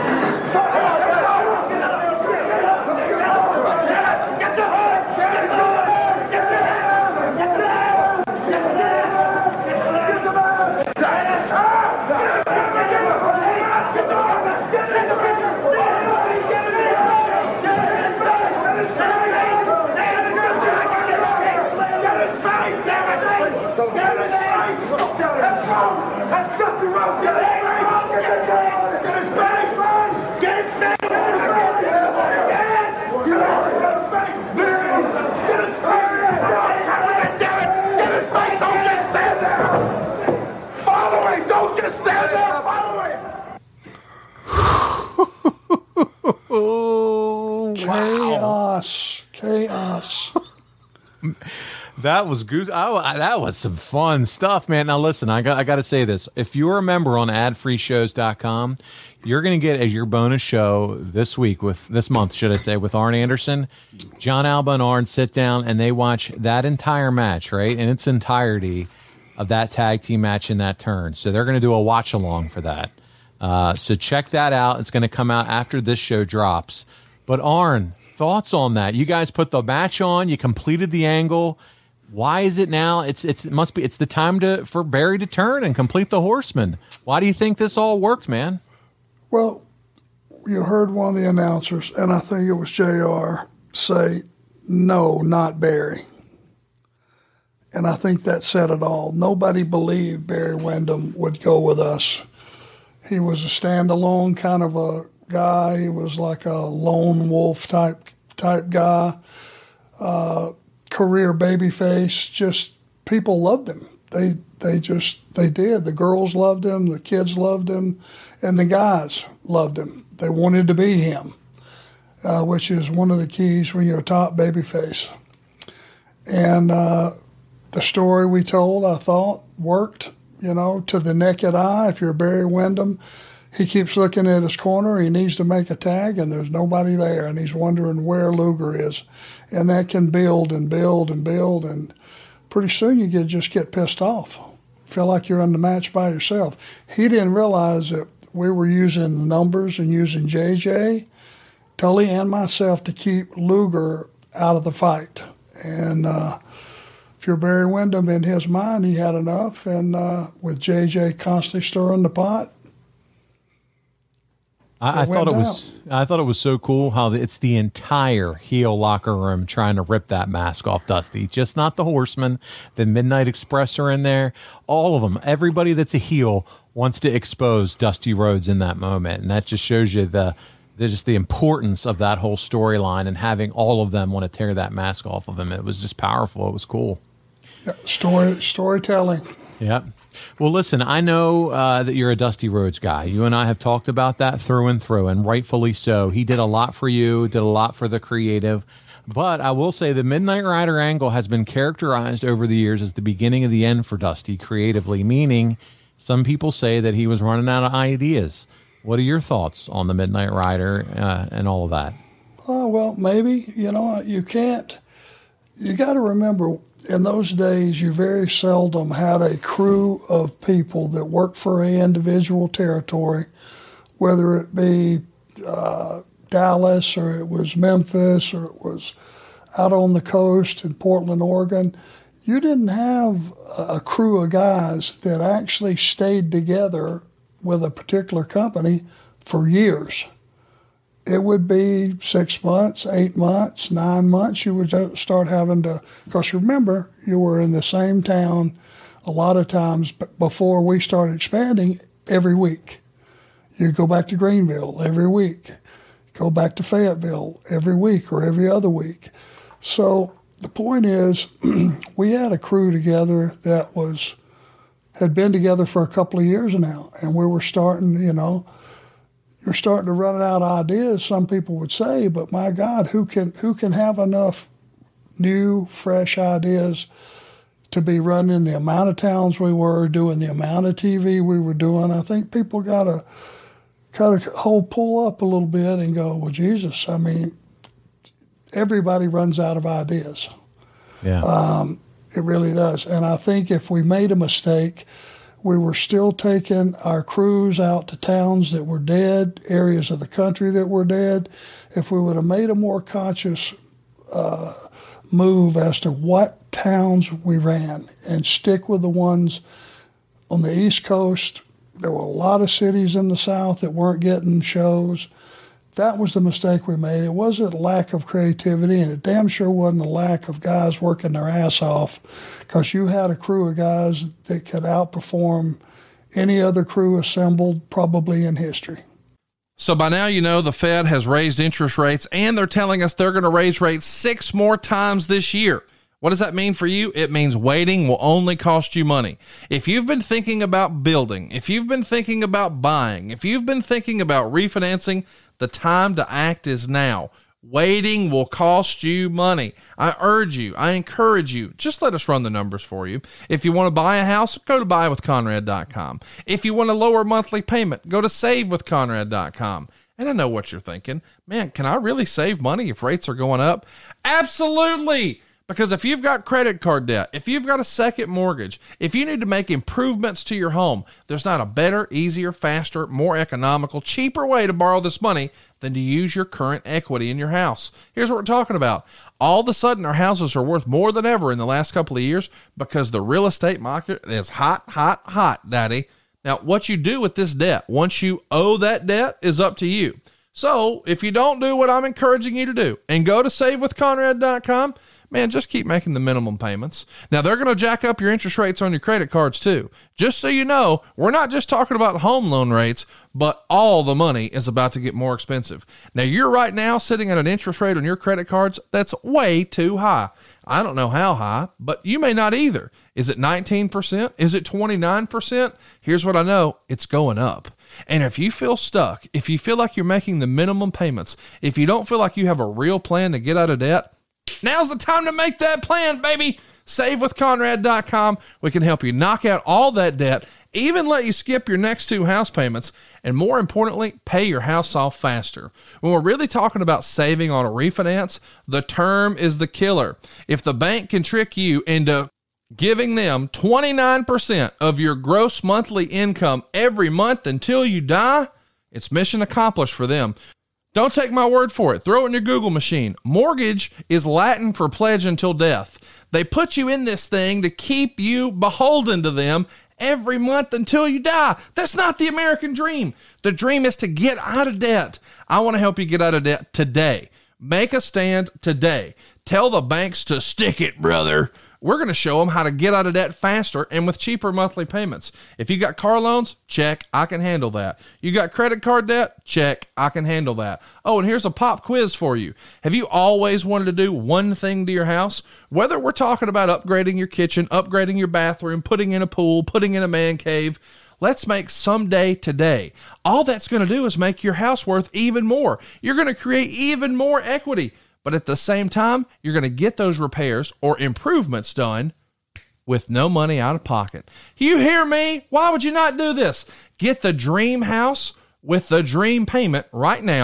Oh, chaos, chaos. That was goose. Oh, that was some fun stuff, man. Now listen, I got I got to say this. If you're a member on ad free shows dot com, you're going to get as your bonus show this week with this month, should I say, with Arn Anderson, John Alba and Arn sit down and they watch that entire match, right, in its entirety of that tag team match in that turn. So they're going to do a watch along for that. Uh, so check that out. It's going to come out after this show drops. But Arn, thoughts on that? You guys put the match on. You completed the angle. Why is it now? It's it's it must be it's the time to for Barry to turn and complete the Horseman. Why do you think this all worked, man? Well, you heard one of the announcers, and I think it was J R, say, "No, not Barry." And I think that said it all. Nobody believed Barry Windham would go with us. He was a standalone kind of a guy. He was like a lone wolf type type guy. Uh, career babyface. Just people loved him. They they just they did. The girls loved him. The kids loved him, and the guys loved him. They wanted to be him, uh, which is one of the keys when you're a top babyface. And uh, the story we told, I thought, worked. You know, to the naked eye, if you're Barry Windham, he keeps looking at his corner. He needs to make a tag, and there's nobody there, and he's wondering where Luger is. And that can build and build and build, and pretty soon you get just get pissed off, feel like you're in the match by yourself. He didn't realize that we were using the numbers and using J J, Tully, and myself to keep Luger out of the fight. And uh, if you're Barry Windham, in his mind, he had enough, and uh, with J J constantly stirring the pot, I, I thought it down. was I thought it was so cool how it's the entire heel locker room trying to rip that mask off Dusty. Just not the Horsemen, the Midnight Express are in there, all of them. Everybody that's a heel wants to expose Dusty Rhodes in that moment, and that just shows you the. There's just the importance of that whole storyline and having all of them want to tear that mask off of him. It was just powerful. It was cool. Yeah, story storytelling. Yeah. Well, listen, I know uh, that you're a Dusty Rhodes guy. You and I have talked about that through and through, and rightfully so. He did a lot for you, did a lot for the creative. But I will say the Midnight Rider angle has been characterized over the years as the beginning of the end for Dusty creatively, meaning some people say that he was running out of ideas. What are your thoughts on the Midnight Rider uh, and all of that? Oh, well, maybe. You know, you can't. You got to remember, in those days, you very seldom had a crew of people that worked for an individual territory, whether it be uh, Dallas or it was Memphis or it was out on the coast in Portland, Oregon, you didn't have a crew of guys that actually stayed together with a particular company for years. It would be six months, eight months, nine months. You would start having to, because remember, you were in the same town a lot of times before we started expanding every week. You go back to Greenville every week. Go back to Fayetteville every week or every other week. So the point is, we had a crew together that was had been together for a couple of years now, and we were starting, you know, you're starting to run out of ideas, some people would say, but my God, who can who can have enough new, fresh ideas to be running the amount of towns we were, doing the amount of T V we were doing? I think people got to kind of hold, pull up a little bit and go, well, Jesus, I mean, everybody runs out of ideas. Yeah. Um, it really does. And I think if we made a mistake, we were still taking our crews out to towns that were dead, areas of the country that were dead. If we would have made a more conscious uh, move as to what towns we ran and stick with the ones on the East Coast, there were a lot of cities in the South that weren't getting shows. That was the mistake we made. It wasn't a lack of creativity, and it damn sure wasn't a lack of guys working their ass off, because you had a crew of guys that could outperform any other crew assembled probably in history. So by now, you know, the Fed has raised interest rates, and they're telling us they're going to raise rates six more times this year. What does that mean for you? It means waiting will only cost you money. If you've been thinking about building, if you've been thinking about buying, if you've been thinking about refinancing, the time to act is now. Waiting will cost you money. I urge you, I encourage you, just let us run the numbers for you. If you want to buy a house, go to buy with conrad dot com. If you want a lower monthly payment, go to save with conrad dot com. And I know what you're thinking. Man, can I really save money if rates are going up? Absolutely. Because if you've got credit card debt, if you've got a second mortgage, if you need to make improvements to your home, there's not a better, easier, faster, more economical, cheaper way to borrow this money than to use your current equity in your house. Here's what we're talking about. All of a sudden, our houses are worth more than ever in the last couple of years because the real estate market is hot, hot, hot, Daddy. Now, what you do with this debt, once you owe that debt, is up to you. So if you don't do what I'm encouraging you to do and go to save with conrad dot com, man, just keep making the minimum payments. Now, they're going to jack up your interest rates on your credit cards too. Just so you know, we're not just talking about home loan rates, but all the money is about to get more expensive. Now, you're right now sitting at an interest rate on your credit cards that's way too high. I don't know how high, but you may not either. Is it nineteen percent? Is it twenty-nine percent? Here's what I know. It's going up. And if you feel stuck, if you feel like you're making the minimum payments, if you don't feel like you have a real plan to get out of debt, now's the time to make that plan, baby. save with conrad dot com. We can help you knock out all that debt, even let you skip your next two house payments, and more importantly, pay your house off faster. When we're really talking about saving on a refinance, the term is the killer. If the bank can trick you into giving them twenty-nine percent of your gross monthly income every month until you die, it's mission accomplished for them. Don't take my word for it. Throw it in your Google machine. Mortgage is Latin for pledge until death. They put you in this thing to keep you beholden to them every month until you die. That's not the American dream. The dream is to get out of debt. I want to help you get out of debt today. Make a stand today. Tell the banks to stick it, brother. We're going to show them how to get out of debt faster and with cheaper monthly payments. If you got car loans, check, I can handle that. You got credit card debt? Check, I can handle that. Oh, and here's a pop quiz for you. Have you always wanted to do one thing to your house? Whether we're talking about upgrading your kitchen, upgrading your bathroom, putting in a pool, putting in a man cave, let's make someday today. All that's going to do is make your house worth even more. You're going to create even more equity. But at the same time, you're going to get those repairs or improvements done with no money out of pocket. You hear me? Why would you not do this? Get the dream house with the dream payment right now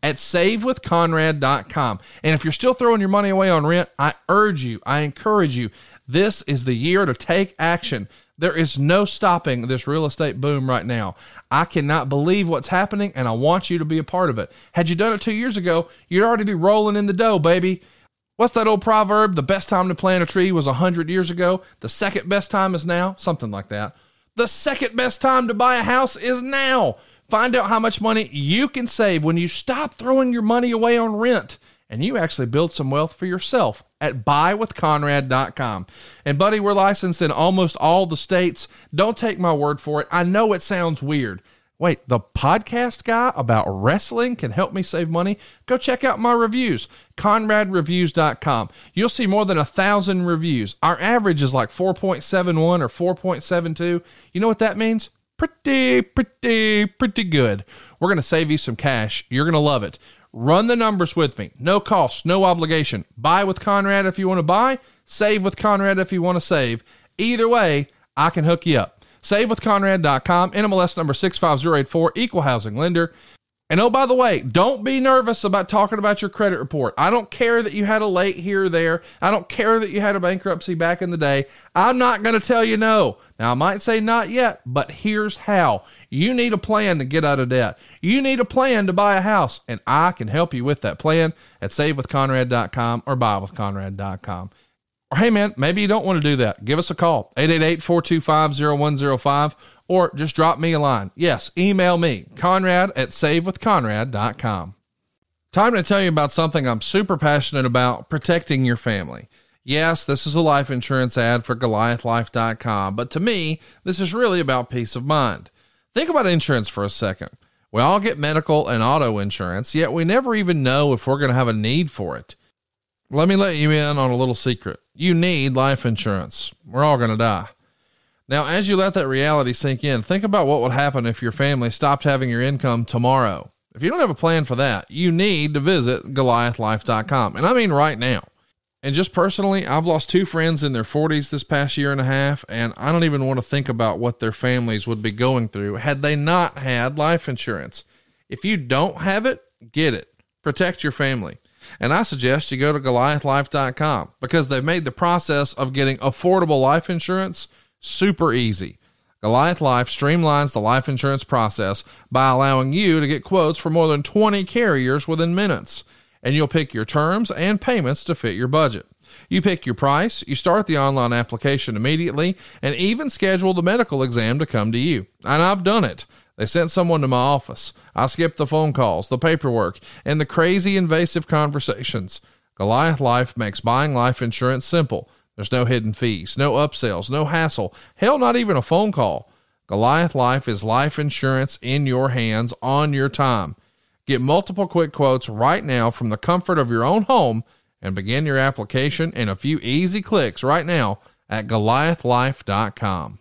at save with conrad dot com. And if you're still throwing your money away on rent, I urge you, I encourage you, this is the year to take action. There is no stopping this real estate boom right now. I cannot believe what's happening, and I want you to be a part of it. Had you done it two years ago, you'd already be rolling in the dough, baby. What's that old proverb? The best time to plant a tree was one hundred years ago. The second best time is now. Something like that. The second best time to buy a house is now. Find out how much money you can save when you stop throwing your money away on rent and you actually build some wealth for yourself at buy with conrad dot com. And buddy, we're licensed in almost all the states. Don't take my word for it. I know it sounds weird. Wait, the podcast guy about wrestling can help me save money? Go check out my reviews, conrad reviews dot com. You'll see more than a thousand reviews. Our average is like four point seven one or four point seven two. You know what that means? Pretty, pretty, pretty good. We're going to save you some cash. You're going to love it. Run the numbers with me. No cost, no obligation. Buy with Conrad if you want to buy. Save with Conrad if you want to save. Either way, I can hook you up. save with conrad dot com, N M L S number six five zero eight four, equal housing lender. And oh, by the way, don't be nervous about talking about your credit report. I don't care that you had a late here or there. I don't care that you had a bankruptcy back in the day. I'm not going to tell you no. Now, I might say not yet, but here's how. You need a plan to get out of debt. You need a plan to buy a house, and I can help you with that plan at save with conrad dot com or buy with conrad dot com. Or, hey, man, maybe you don't want to do that. Give us a call, eight eight eight, four two five, zero one zero five, or just drop me a line. Yes, email me, Conrad at save with conrad dot com. Time to tell you about something I'm super passionate about, protecting your family. Yes, this is a life insurance ad for Goliath Life dot com, but to me, this is really about peace of mind. Think about insurance for a second. We all get medical and auto insurance, yet we never even know if we're going to have a need for it. Let me let you in on a little secret. You need life insurance. We're all going to die. Now, as you let that reality sink in, think about what would happen if your family stopped having your income tomorrow. If you don't have a plan for that, you need to visit Goliath Life dot com. And I mean right now. And just personally, I've lost two friends in their forties this past year and a half, and I don't even want to think about what their families would be going through had they not had life insurance. If you don't have it, get it. Protect your family. And I suggest you go to Goliath Life dot com because they've made the process of getting affordable life insurance super easy. Goliath Life streamlines the life insurance process by allowing you to get quotes for more than twenty carriers within minutes. And you'll pick your terms and payments to fit your budget. You pick your price, you start the online application immediately, and even schedule the medical exam to come to you. And I've done it. They sent someone to my office. I skipped the phone calls, the paperwork, and the crazy invasive conversations. Goliath Life makes buying life insurance simple. There's no hidden fees, no upsells, no hassle, hell, not even a phone call. Goliath Life is life insurance in your hands on your time. Get multiple quick quotes right now from the comfort of your own home and begin your application in a few easy clicks right now at Goliath Life dot com.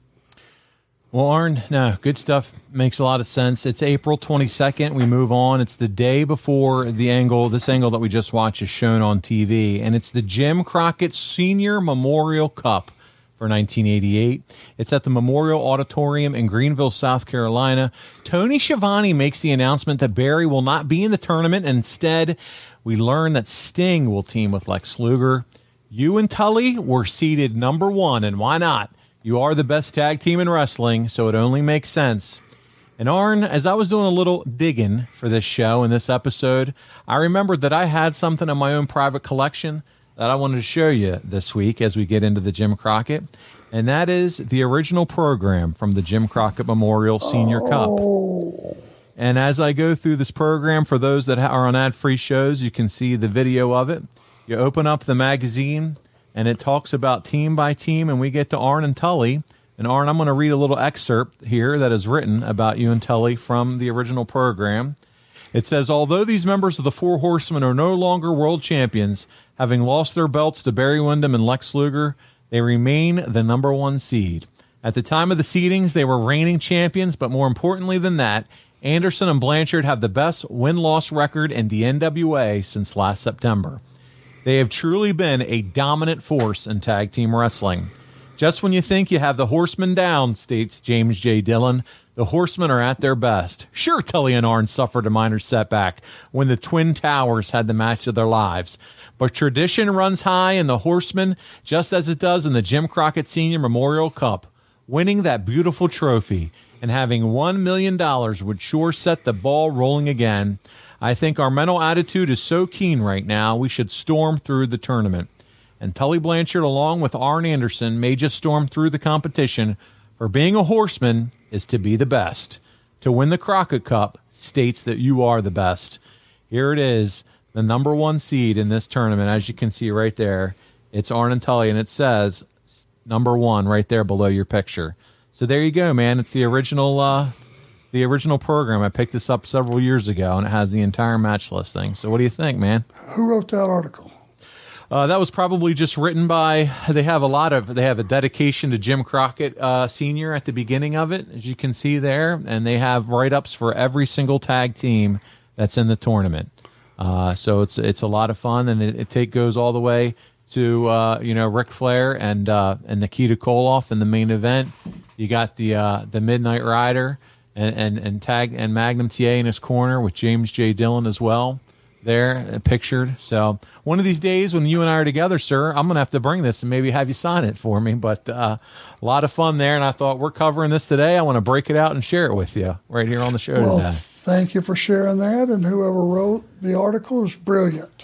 Well, Arn, no, good stuff. Makes a lot of sense. It's April twenty-second. We move on. It's the day before the angle, this angle that we just watched is shown on T V, and it's the Jim Crockett Senior Memorial Cup for nineteen eighty-eight. It's at the Memorial Auditorium in Greenville, South Carolina. Tony Schiavone makes the announcement that Barry will not be in the tournament. And instead, we learn that Sting will team with Lex Luger. You and Tully were seeded number one, and why not? You are the best tag team in wrestling, so it only makes sense. And Arn, as I was doing a little digging for this show and this episode, I remembered that I had something in my own private collection that I wanted to show you this week as we get into the Jim Crockett, and that is the original program from the Jim Crockett Memorial Senior Oh. Cup. And as I go through this program, for those that are on ad-free shows, you can see the video of it. You open up the magazine, and it talks about team by team, and we get to Arn and Tully. And Arn, I'm going to read a little excerpt here that is written about you and Tully from the original program. It says, although these members of the Four Horsemen are no longer world champions, having lost their belts to Barry Windham and Lex Luger, they remain the number one seed. At the time of the seedings, they were reigning champions, but more importantly than that, Anderson and Blanchard have the best win-loss record in the N W A since last September. They have truly been a dominant force in tag team wrestling. Just when you think you have the Horsemen down, states James J. Dillon, The Horsemen are at their best. Sure, Tully and Arn suffered a minor setback when the Twin Towers had the match of their lives. But tradition runs high in the Horsemen, just as it does in the Jim Crockett Senior Memorial Cup. Winning that beautiful trophy and having one million dollars would sure set the ball rolling again. I think our mental attitude is so keen right now, we should storm through the tournament. And Tully Blanchard, along with Arn Anderson, may just storm through the competition, for being a Horseman is to be the best. To win the Crockett Cup states that you are the best. Here it is, the number one seed in this tournament, as you can see right there. It's Arn and Tully, and it says number one right there below your picture. So there you go, man. It's the original uh, the original program. I picked this up several years ago, and it has the entire match listing. So what do you think, man? Who wrote that article? Uh, that was probably just written by, they have a lot of, they have a dedication to Jim Crockett uh, Senior at the beginning of it, as you can see there, and they have write-ups for every single tag team that's in the tournament. Uh, so it's it's a lot of fun, and it, it take goes all the way to uh, you know Ric Flair and uh, and Nikita Koloff in the main event. You got the uh, the Midnight Rider and, and and tag and Magnum T A in his corner with James J. Dillon as well there uh, pictured. So one of these days when you and I are together, sir, I'm gonna have to bring this and maybe have you sign it for me. But uh, a lot of fun there, and I thought we're covering this today. I want to break it out and share it with you right here on the show well, today. Thank you for sharing that, and whoever wrote the article is brilliant.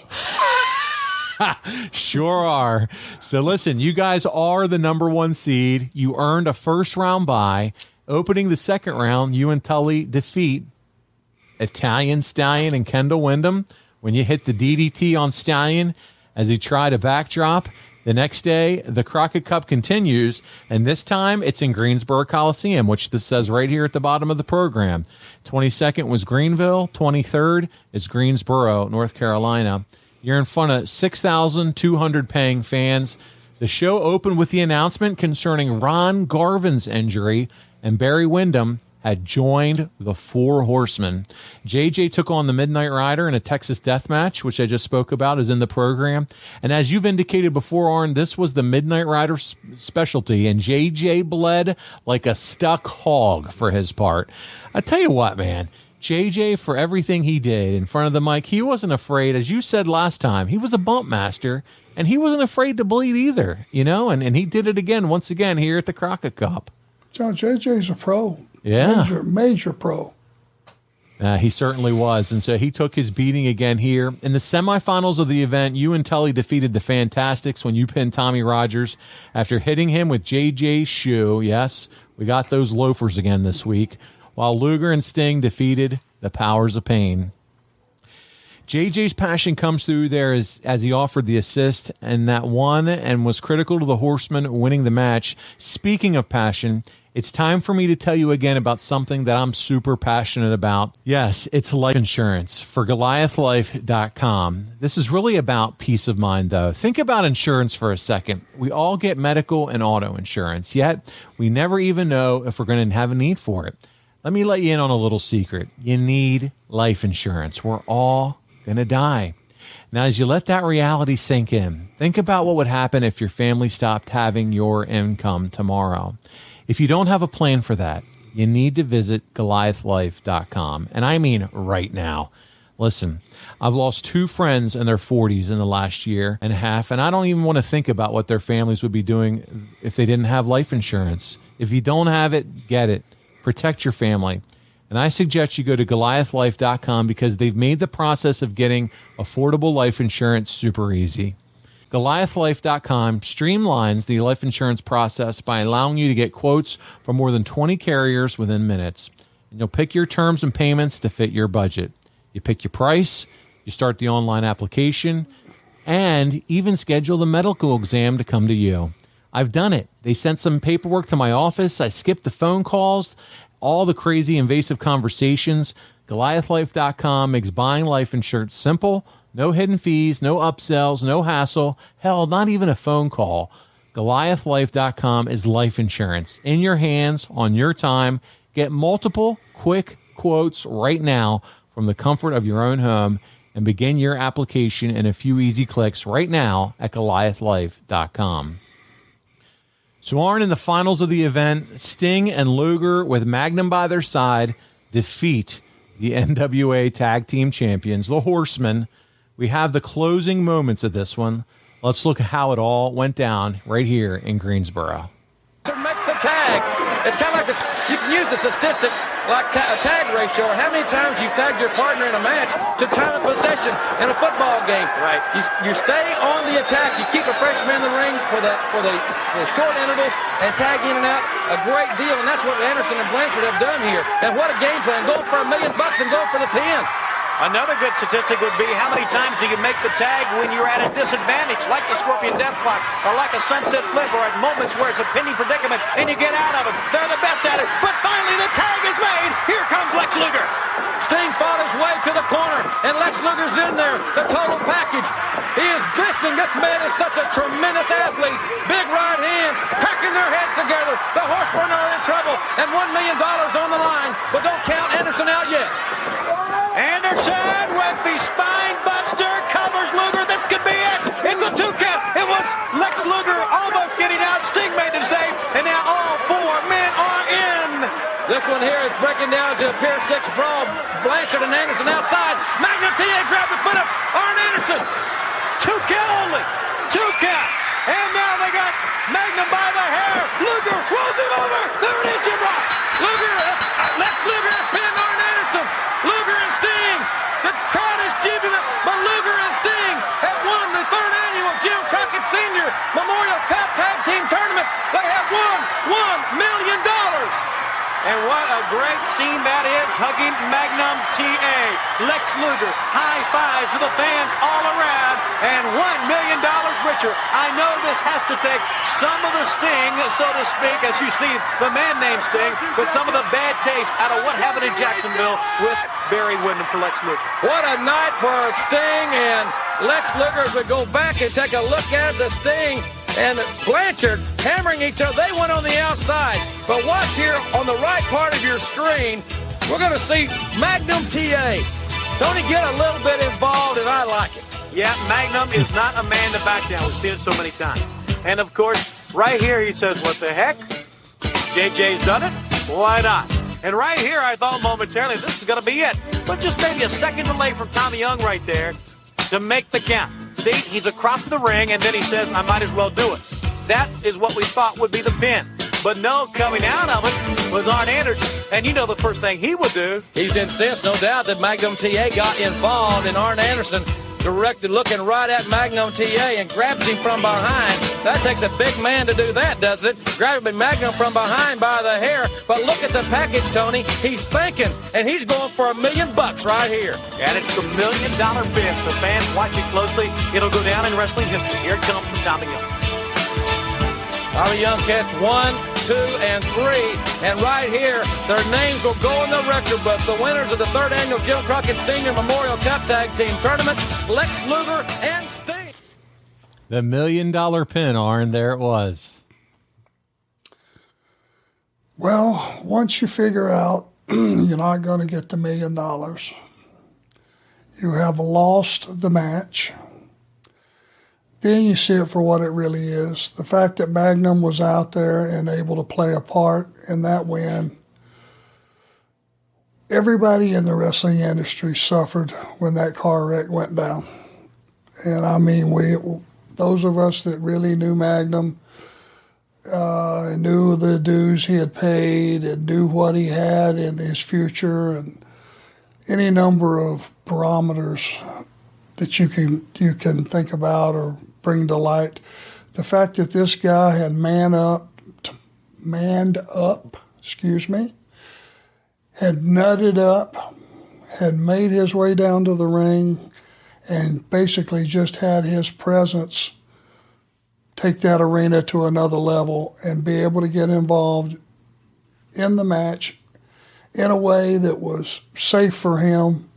Sure are. So listen, you guys are the number one seed. You earned a first round bye. Opening the second round, you and Tully defeat Italian Stallion and Kendall Windham. When you hit the D D T on Stallion as he tried a backdrop, the next day the Crockett Cup continues, and this time it's in Greensboro Coliseum, which this says right here at the bottom of the program. twenty-second was Greenville. twenty-third is Greensboro, North Carolina. You're in front of six thousand two hundred paying fans. The show opened with the announcement concerning Ron Garvin's injury, and Barry Windham had joined the Four Horsemen. J J took on the Midnight Rider in a Texas death match, which I just spoke about, is in the program. And as you've indicated before, Arn, this was the Midnight Rider specialty, and J J bled like a stuck hog for his part. I tell you what, man, J J, for everything he did in front of the mic, he wasn't afraid. As you said last time, he was a bump master, and he wasn't afraid to bleed either, you know, and, and he did it again, once again, here at the Crockett Cup. John, J J's a pro. Yeah. Major, major pro. Uh, he certainly was, and so he took his beating again here. In the semifinals of the event, you and Tully defeated the Fantastics when you pinned Tommy Rogers after hitting him with J J's shoe. Yes, we got those loafers again this week, while Luger and Sting defeated the Powers of Pain. J J's passion comes through there as, as he offered the assist, and that won and was critical to the Horsemen winning the match. Speaking of passion, it's time for me to tell you again about something that I'm super passionate about. Yes, it's life insurance for Goliath Life dot com. This is really about peace of mind, though. Think about insurance for a second. We all get medical and auto insurance, yet we never even know if we're going to have a need for it. Let me let you in on a little secret. You need life insurance. We're all going to die. Now, as you let that reality sink in, think about what would happen if your family stopped having your income tomorrow. If you don't have a plan for that, you need to visit Goliath Life dot com. And I mean right now. Listen, I've lost two friends in their forties in the last year and a half, and I don't even want to think about what their families would be doing if they didn't have life insurance. If you don't have it, get it. Protect your family. And I suggest you go to Goliath Life dot com because they've made the process of getting affordable life insurance super easy. Goliath Life dot com streamlines the life insurance process by allowing you to get quotes from more than twenty carriers within minutes. And you'll pick your terms and payments to fit your budget. You pick your price, you start the online application, and even schedule the medical exam to come to you. I've done it. They sent some paperwork to my office. I skipped the phone calls, all the crazy invasive conversations. Goliath Life dot com makes buying life insurance simple. No hidden fees, no upsells, no hassle. Hell, not even a phone call. Goliath Life dot com is life insurance. In your hands, on your time. Get multiple quick quotes right now from the comfort of your own home and begin your application in a few easy clicks right now at Goliath Life dot com. So, Arn, in the finals of the event, Sting and Luger, with Magnum by their side, defeat the N W A Tag Team Champions, the Horsemen. We have the closing moments of this one. Let's look at how it all went down right here in Greensboro. Makes the tag. It's kind of like the, you can use the statistic like ta- a tag ratio, or how many times you tagged your partner in a match to time of possession in a football game. Right. You, you stay on the attack. You keep a freshman in the ring for the for the, for the short intervals and tag in and out a great deal, and that's what Anderson and Blanchard have done here. And what a game plan. Go for a million bucks and go for the pin. Another good statistic would be how many times do you make the tag when you're at a disadvantage, like the Scorpion Deathlock, or like a Sunset Flip, or at moments where it's a pinning predicament, and you get out of it. They're the best at it, but finally the tag is made. Here comes Lex Luger. Sting fought his way to the corner, and Lex Luger's in there, the total package. He is glistening. This man is such a tremendous athlete. Big right hands, cracking their heads together. The Horsemen are in trouble, and one million dollars on the line, but don't count Anderson out yet. Anderson with the spine buster covers Luger. This could be it. It's a two count. It was Lex Luger almost getting out. Sting made the save, and now all four men are in. This one here is breaking down to a Pier six brawl. Blanchard and Anderson outside. Magnum T A grabbed the foot of Arn Anderson. Two count only. Two count. And now they got Magnum by the hair. Luger rolls him over. There it is, Jim Ross. Luger, uh, Lex Luger has pinned Arn Anderson. Luger and Sting. The crowd is jubilant, but Luger and Sting have won the third annual Jim Crockett Senior Memorial Cup Tag Team Tournament. They have won one million dollars. And what a great scene that is, hugging Magnum T A. Lex Luger, high fives to the fans all around, and one million dollars richer. I know this has to take some of the sting, so to speak, as you see the man named Sting, but some of the bad taste out of what happened in Jacksonville with Barry Windham for Lex Luger. What a night for Sting and Lex Luger. As we go back and take a look at the Sting and Blanchard hammering each other. They went on the outside. But watch here on the right part of your screen, we're going to see Magnum T A. Don't he get a little bit involved, and I like it. Yeah, Magnum is not a man to back down. We've seen it so many times. And, of course, right here he says, what the heck? J J's done it. Why not? And right here I thought momentarily this is going to be it. But just maybe a second delay from Tommy Young right there to make the count. See, he's across the ring, and then he says, I might as well do it. That is what we thought would be the pin. But no, coming out of it was Arn Anderson. And you know the first thing he would do. He's incensed, no doubt, that Magnum T A got involved, and Arn Anderson directed looking right at Magnum T A and grabs him from behind. That takes a big man to do that, doesn't it? Grabbing Magnum from behind by the hair. But look at the package, Tony. He's thinking, and he's going for a million bucks right here. And it's the million dollar bid. So fans, watch it closely. It'll go down in wrestling history. Here it comes from Tommy Young. Tommy Young catch one, two, and three. And right here, their names will go in the record book. The winners of the third annual Jim Crockett Senior Memorial Cup Tag Team Tournament, Lex Luger and Sting. The million dollar pin, Arn, there it was. Well, once you figure out you're not going to get the million dollars, you have lost the match. Then you see it for what it really is. The fact that Magnum was out there and able to play a part in that win. Everybody in the wrestling industry suffered when that car wreck went down. And I mean, we, those of us that really knew Magnum, uh, knew the dues he had paid and knew what he had in his future and any number of barometers that you can you can think about or bring to light. The fact that this guy had man up, manned up, excuse me, had nutted up, had made his way down to the ring, and basically just had his presence take that arena to another level and be able to get involved in the match in a way that was safe for him,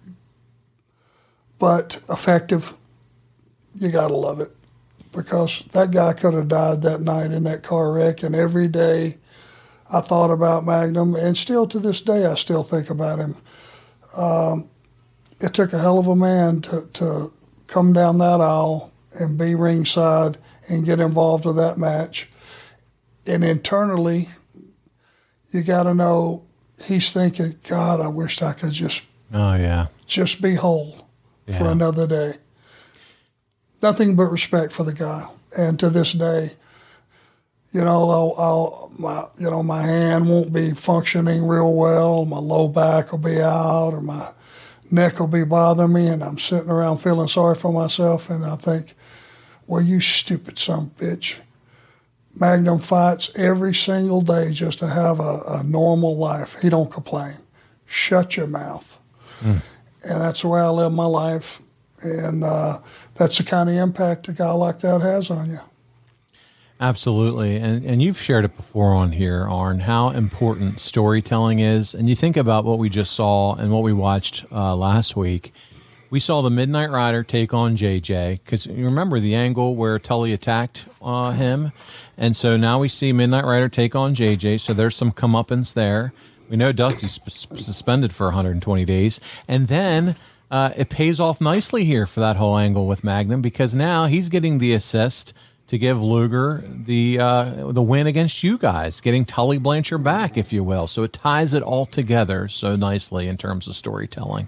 but effective. You got to love it, because that guy could have died that night in that car wreck. And every day I thought about Magnum, and still to this day I still think about him. Um, it took a hell of a man to, to come down that aisle and be ringside and get involved with that match. and internally, you got to know he's thinking, God, I wish I could just, oh yeah, just be whole yeah. for another day. Nothing but respect for the guy, and to this day, you know, I'll, I'll my you know my hand won't be functioning real well. My low back will be out, or my neck will be bothering me, and I'm sitting around feeling sorry for myself, and I think, well, you stupid son of a bitch. Magnum fights every single day just to have a, a normal life. He don't complain. Shut your mouth. Mm. And that's the way I live my life. And uh, that's the kind of impact a guy like that has on you. Absolutely. And and you've shared it before on here, Arn, how important storytelling is. And you think about what we just saw and what we watched uh, last week. We saw the Midnight Rider take on J J, because you remember the angle where Tully attacked uh, him. And so now we see Midnight Rider take on J J. So there's some comeuppance there. We know Dusty's sp- suspended for one hundred twenty days. And then uh, it pays off nicely here for that whole angle with Magnum, because now he's getting the assist to give Luger the uh, the win against you guys, getting Tully Blanchard back, if you will. So it ties it all together so nicely in terms of storytelling.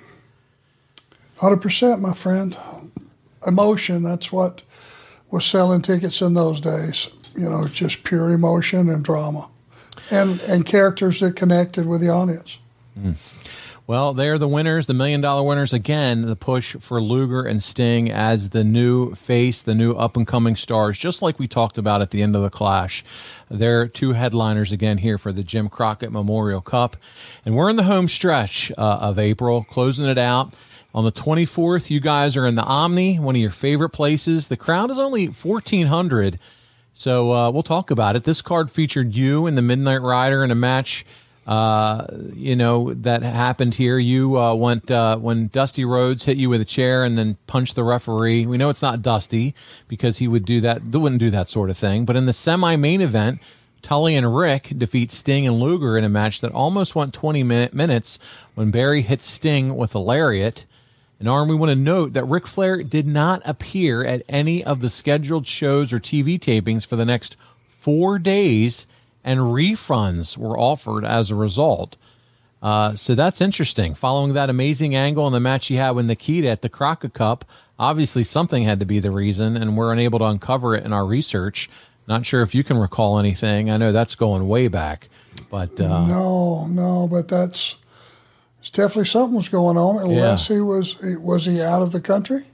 one hundred percent, my friend. Emotion, that's what was selling tickets in those days. You know, just pure emotion and drama. And and characters that connected with the audience. Mm. Well, they're the winners, the million-dollar winners. Again, the push for Luger and Sting as the new face, the new up-and-coming stars, just like we talked about at the end of the Clash. They're two headliners again here for the Jim Crockett Memorial Cup. And we're in the home stretch uh, of April, closing it out. On the twenty-fourth, you guys are in the Omni, one of your favorite places. The crowd is only fourteen hundred, so uh, we'll talk about it. This card featured you and the Midnight Rider in a match uh, you know, that happened here. You uh, went uh, when Dusty Rhodes hit you with a chair and then punched the referee. We know it's not Dusty because he would do that, wouldn't do that sort of thing. But in the semi-main event, Tully and Rick defeat Sting and Luger in a match that almost went twenty minutes when Barry hit Sting with a lariat. And Arn, we want to note that Ric Flair did not appear at any of the scheduled shows or T V tapings for the next four days, and refunds were offered as a result. Uh, so that's interesting. Following that amazing angle in the match he had with Nikita at the Crockett Cup, obviously something had to be the reason, and we're unable to uncover it in our research. Not sure if you can recall anything. I know that's going way back. but uh, No, no, but that's... It's definitely something was going on, unless yeah. he was was he out of the country?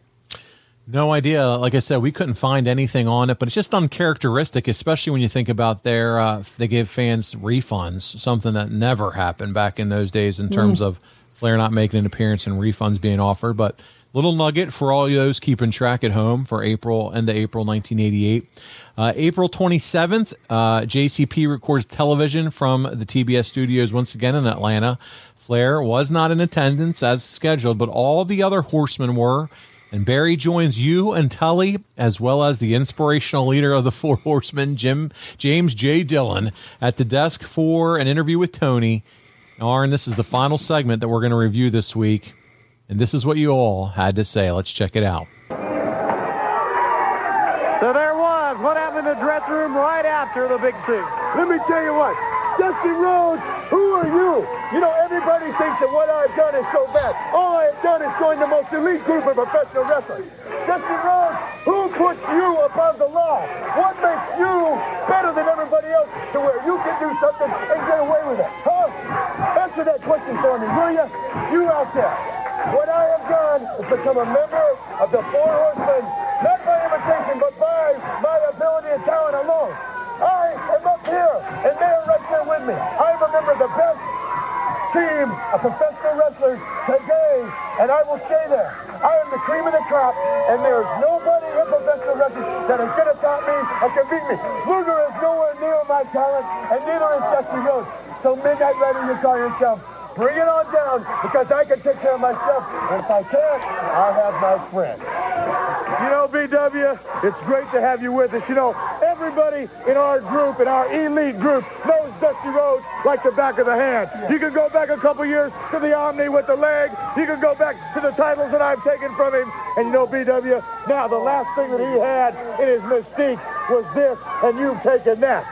No idea. Like I said, we couldn't find anything on it, but it's just uncharacteristic, especially when you think about their uh, they give fans refunds, something that never happened back in those days in terms mm. of Flair not making an appearance and refunds being offered. But little nugget for all those keeping track at home for April, end of April nineteen eighty-eight. Uh, April twenty-seventh, uh, J C P records television from the T B S studios once again in Atlanta. Flair was not in attendance as scheduled, but all the other horsemen were. And Barry joins you and Tully, as well as the inspirational leader of the Four Horsemen, Jim James J. Dillon, at the desk for an interview with Tony. Now, Arn, this is the final segment that we're going to review this week. And this is what you all had to say. Let's check it out. So there was what happened in the dressing room right after the big six. Let me tell you what. Dusty Rhodes, who are you? You know, everybody thinks that what I've done is so bad. All I have done is join the most elite group of professional wrestlers. Dusty Rhodes, who puts you above the law? What makes you better than everybody else to where you can do something and get away with it? Huh? Answer that question for me, will you? You out there. What I have done is become a member of the Four Horsemen, not by invitation, but by my ability and talent alone. I am up here, and they're right there with me. I am a member of the best team of professional wrestlers today, and I will stay there. I am the cream of the crop, and there's nobody in professional wrestling that is going to top me or can beat me. Luger is nowhere near my talent, and neither is Dusty Rhodes. So Midnight Rider, you call yourself. Bring it on down, because I can take care of myself, and if I can't, I'll have my friend. You know, B W, it's great to have you with us. You know, everybody in our group, in our elite group, knows Dusty Rhodes like the back of the hand. Yeah. You can go back a couple years to the Omni with the leg. You can go back to the titles that I've taken from him. And you know, B W, now the last thing that he had in his mystique was this, and you've taken that.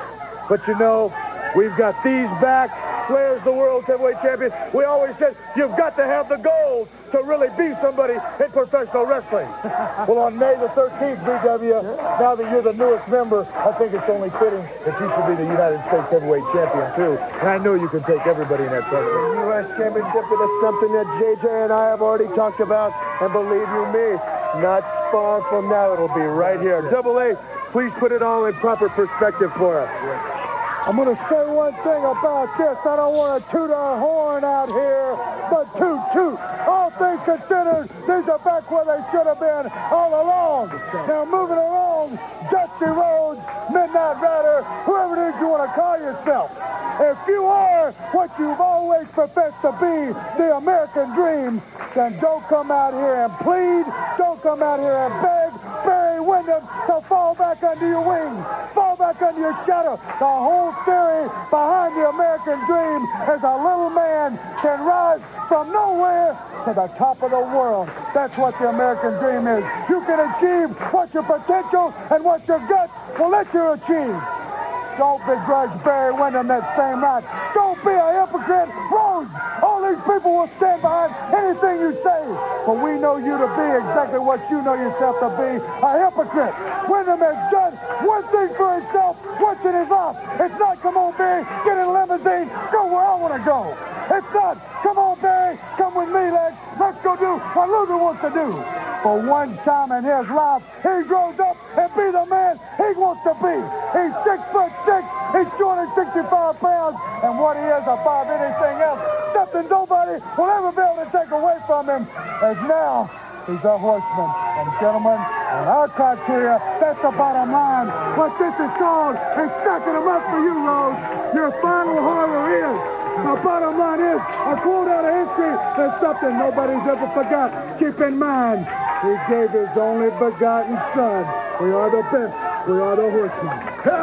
But you know, we've got these back. Flair's the world heavyweight champion. We always said you've got to have the gold to really be somebody in professional wrestling. Well, on May the thirteenth, B W, now that you're the newest member, I think it's only fitting that you should be the United States heavyweight champion, too. And I know you can take everybody in that tournament. The U S championship is something that J J and I have already talked about, and believe you me, not far from now it'll be right here. Double A, please put it all in proper perspective for us. I'm going to say one thing about this. I don't want to toot our horn out here, but toot, toot. All things considered, these are back where they should have been all along. Now, moving along, Dusty Rhodes, Midnight Rider, whoever it is you want to call yourself. If you are what you've always professed to be, the American dream, then don't come out here and plead. Don't come out here and beg Barry Windham to fall back under your wings, fall back under your shadow. The whole theory behind the American dream is a little man can rise from nowhere to the top of the world. That's what the American dream is. You can achieve what your potential and what your gut will let you achieve. Don't begrudge Barry Windham that same right. Don't be a hypocrite. Rhodes, all these people will stand behind anything you say. But we know you to be exactly what you know yourself to be, a hypocrite. Windham has done one thing for himself once in his life. It's not, come on, Barry, get in a limousine, go where I want to go. It's not, come on, Barry, come with me, Lex. Let's go do what Luger wants to do. For one time in his life, he grows up and be the man he wants to be. He's six foot six, he's two hundred sixty-five pounds, and what he is above anything else, something nobody will ever be able to take away from him, as now he's a horseman. And gentlemen, on our criteria, that's the bottom line. What this is called is stacking them up for you, Rhodes. Your final horror is. The bottom line is, a quote out of history is something nobody's ever forgot. Keep in mind, he gave his only begotten son. We are the best. We are the horsemen.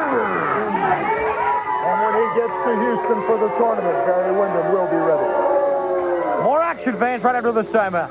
And when he gets to Houston for the tournament, Barry Windham will be ready. More action, fans, right after this timeout.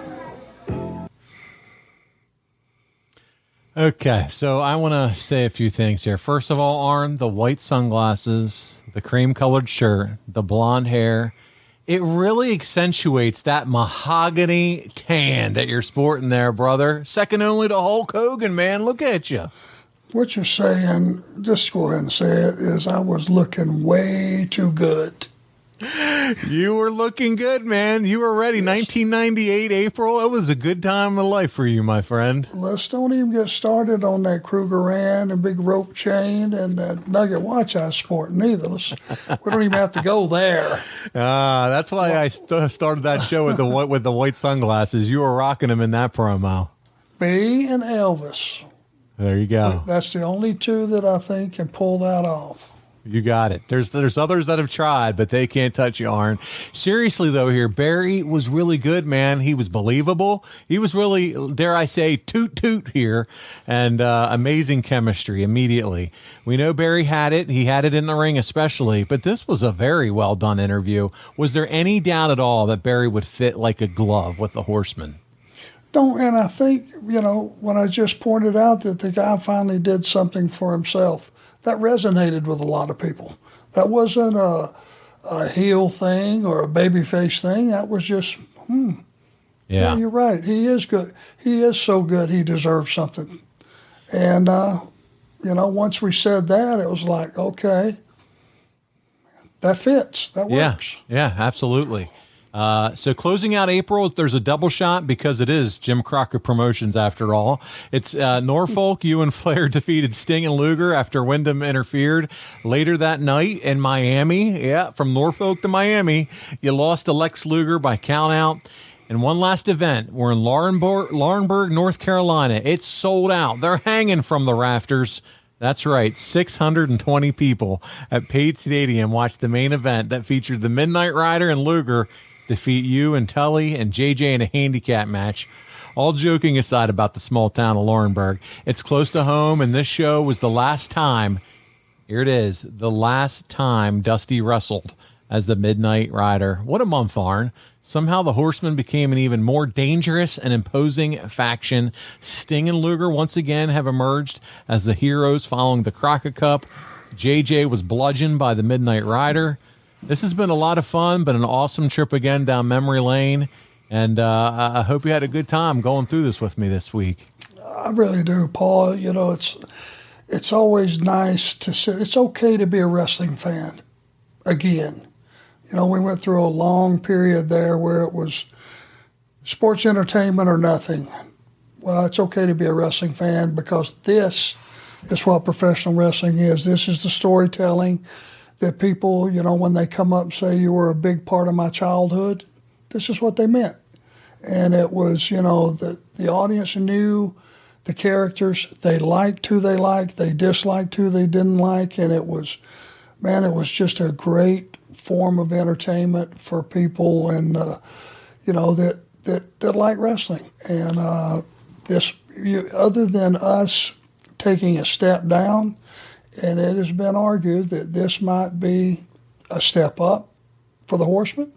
Okay, so I want to say a few things here. First of all, Arn, the white sunglasses, the cream-colored shirt, the blonde hair, it really accentuates that mahogany tan that you're sporting there, brother. Second only to Hulk Hogan, man. Look at you. What you're saying, just go ahead and say it, is I was looking way too good. You were looking good, man. You were ready. nineteen ninety-eight, April. It was a good time of life for you, my friend. Let's don't even get started on that Krugerrand and big rope chain and that nugget watch I was sporting either. Let's, we don't even have to go there. Ah, uh, that's why I st- started that show with the with the white sunglasses. You were rocking them in that promo. Me and Elvis. There you go. That's the only two that I think can pull that off. You got it. There's there's others that have tried, but they can't touch you, Arn. Seriously, though, here, Barry was really good, man. He was believable. He was really, dare I say, toot toot here, and uh, amazing chemistry immediately. We know Barry had it. He had it in the ring especially, but this was a very well done interview. Was there any doubt at all that Barry would fit like a glove with the Horseman? Don't, and I think, you know, when I just pointed out that the guy finally did something for himself, that resonated with a lot of people. That wasn't a, a heel thing or a babyface thing. That was just, hmm. Yeah. yeah, you're right. He is good. He is so good. He deserves something. And, uh, you know, once we said that, it was like, okay, that fits. That works. Yeah, yeah, absolutely. Uh, so closing out April, there's a double shot because it is Jim Crockett Promotions after all. It's uh, Norfolk. You and Flair defeated Sting and Luger after Wyndham interfered. Later that night in Miami, yeah, from Norfolk to Miami, you lost to Lex Luger by count out. And one last event, we're in Laurinburg, Laurinburg, North Carolina. It's sold out. They're hanging from the rafters. That's right, six hundred twenty people at Page Stadium watched the main event that featured the Midnight Rider and Luger defeat you and Tully and J J in a handicap match. All joking aside about the small town of Laurinburg, it's close to home, and this show was the last time, here it is, the last time Dusty wrestled as the Midnight Rider. What a month, Arn. Somehow the Horsemen became an even more dangerous and imposing faction. Sting and Luger once again have emerged as the heroes following the Crockett Cup. J J was bludgeoned by the Midnight Rider. This has been a lot of fun, but an awesome trip again down memory lane. And uh, I hope you had a good time going through this with me this week. I really do, Paul. You know, it's it's always nice to sit. It's okay to be a wrestling fan again. You know, we went through a long period there where it was sports entertainment or nothing. Well, it's okay to be a wrestling fan because this is what professional wrestling is. This is the storytelling that people, you know, when they come up and say you were a big part of my childhood, this is what they meant. And it was, you know, the, the audience knew the characters. They liked who they liked. They disliked who they didn't like. And it was, man, it was just a great form of entertainment for people and, uh, you know, that, that, that like wrestling. And uh, this, you, other than us taking a step down, and it has been argued that this might be a step up for the Horsemen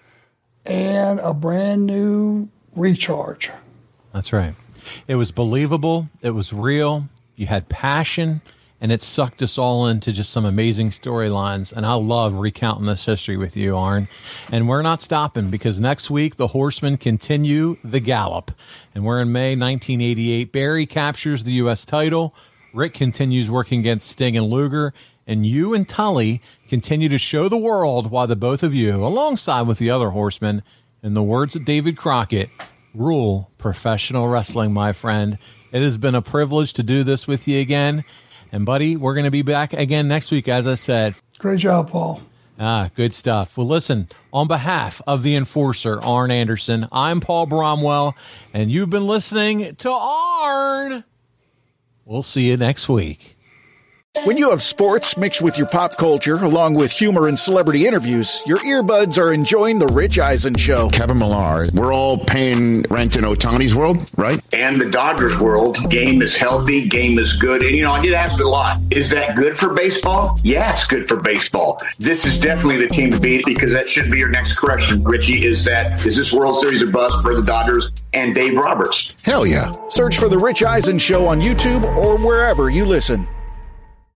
and a brand new recharge. That's right. It was believable. It was real. You had passion, and it sucked us all into just some amazing storylines. And I love recounting this history with you, Arn. And we're not stopping because next week the Horsemen continue the gallop. And we're in May nineteen eighty-eight. Barry captures the U S title. Rick continues working against Sting and Luger. And you and Tully continue to show the world why the both of you, alongside with the other Horsemen, in the words of David Crockett, rule professional wrestling, my friend. It has been a privilege to do this with you again. And, buddy, we're going to be back again next week, as I said. Great job, Paul. Ah, good stuff. Well, listen, on behalf of the Enforcer, Arn Anderson, I'm Paul Bromwell, and you've been listening to Arn. We'll see you next week. When you have sports mixed with your pop culture, along with humor and celebrity interviews, your earbuds are enjoying The Rich Eisen Show. Kevin Millar, we're all paying rent in Ohtani's world, right? And the Dodgers world. Game is healthy, game is good. And, you know, I get asked a lot, is that good for baseball? Yeah, it's good for baseball. This is definitely the team to beat because that should be your next correction, Richie, is that, is this World Series a bust for the Dodgers and Dave Roberts? Hell yeah. Search for The Rich Eisen Show on YouTube or wherever you listen.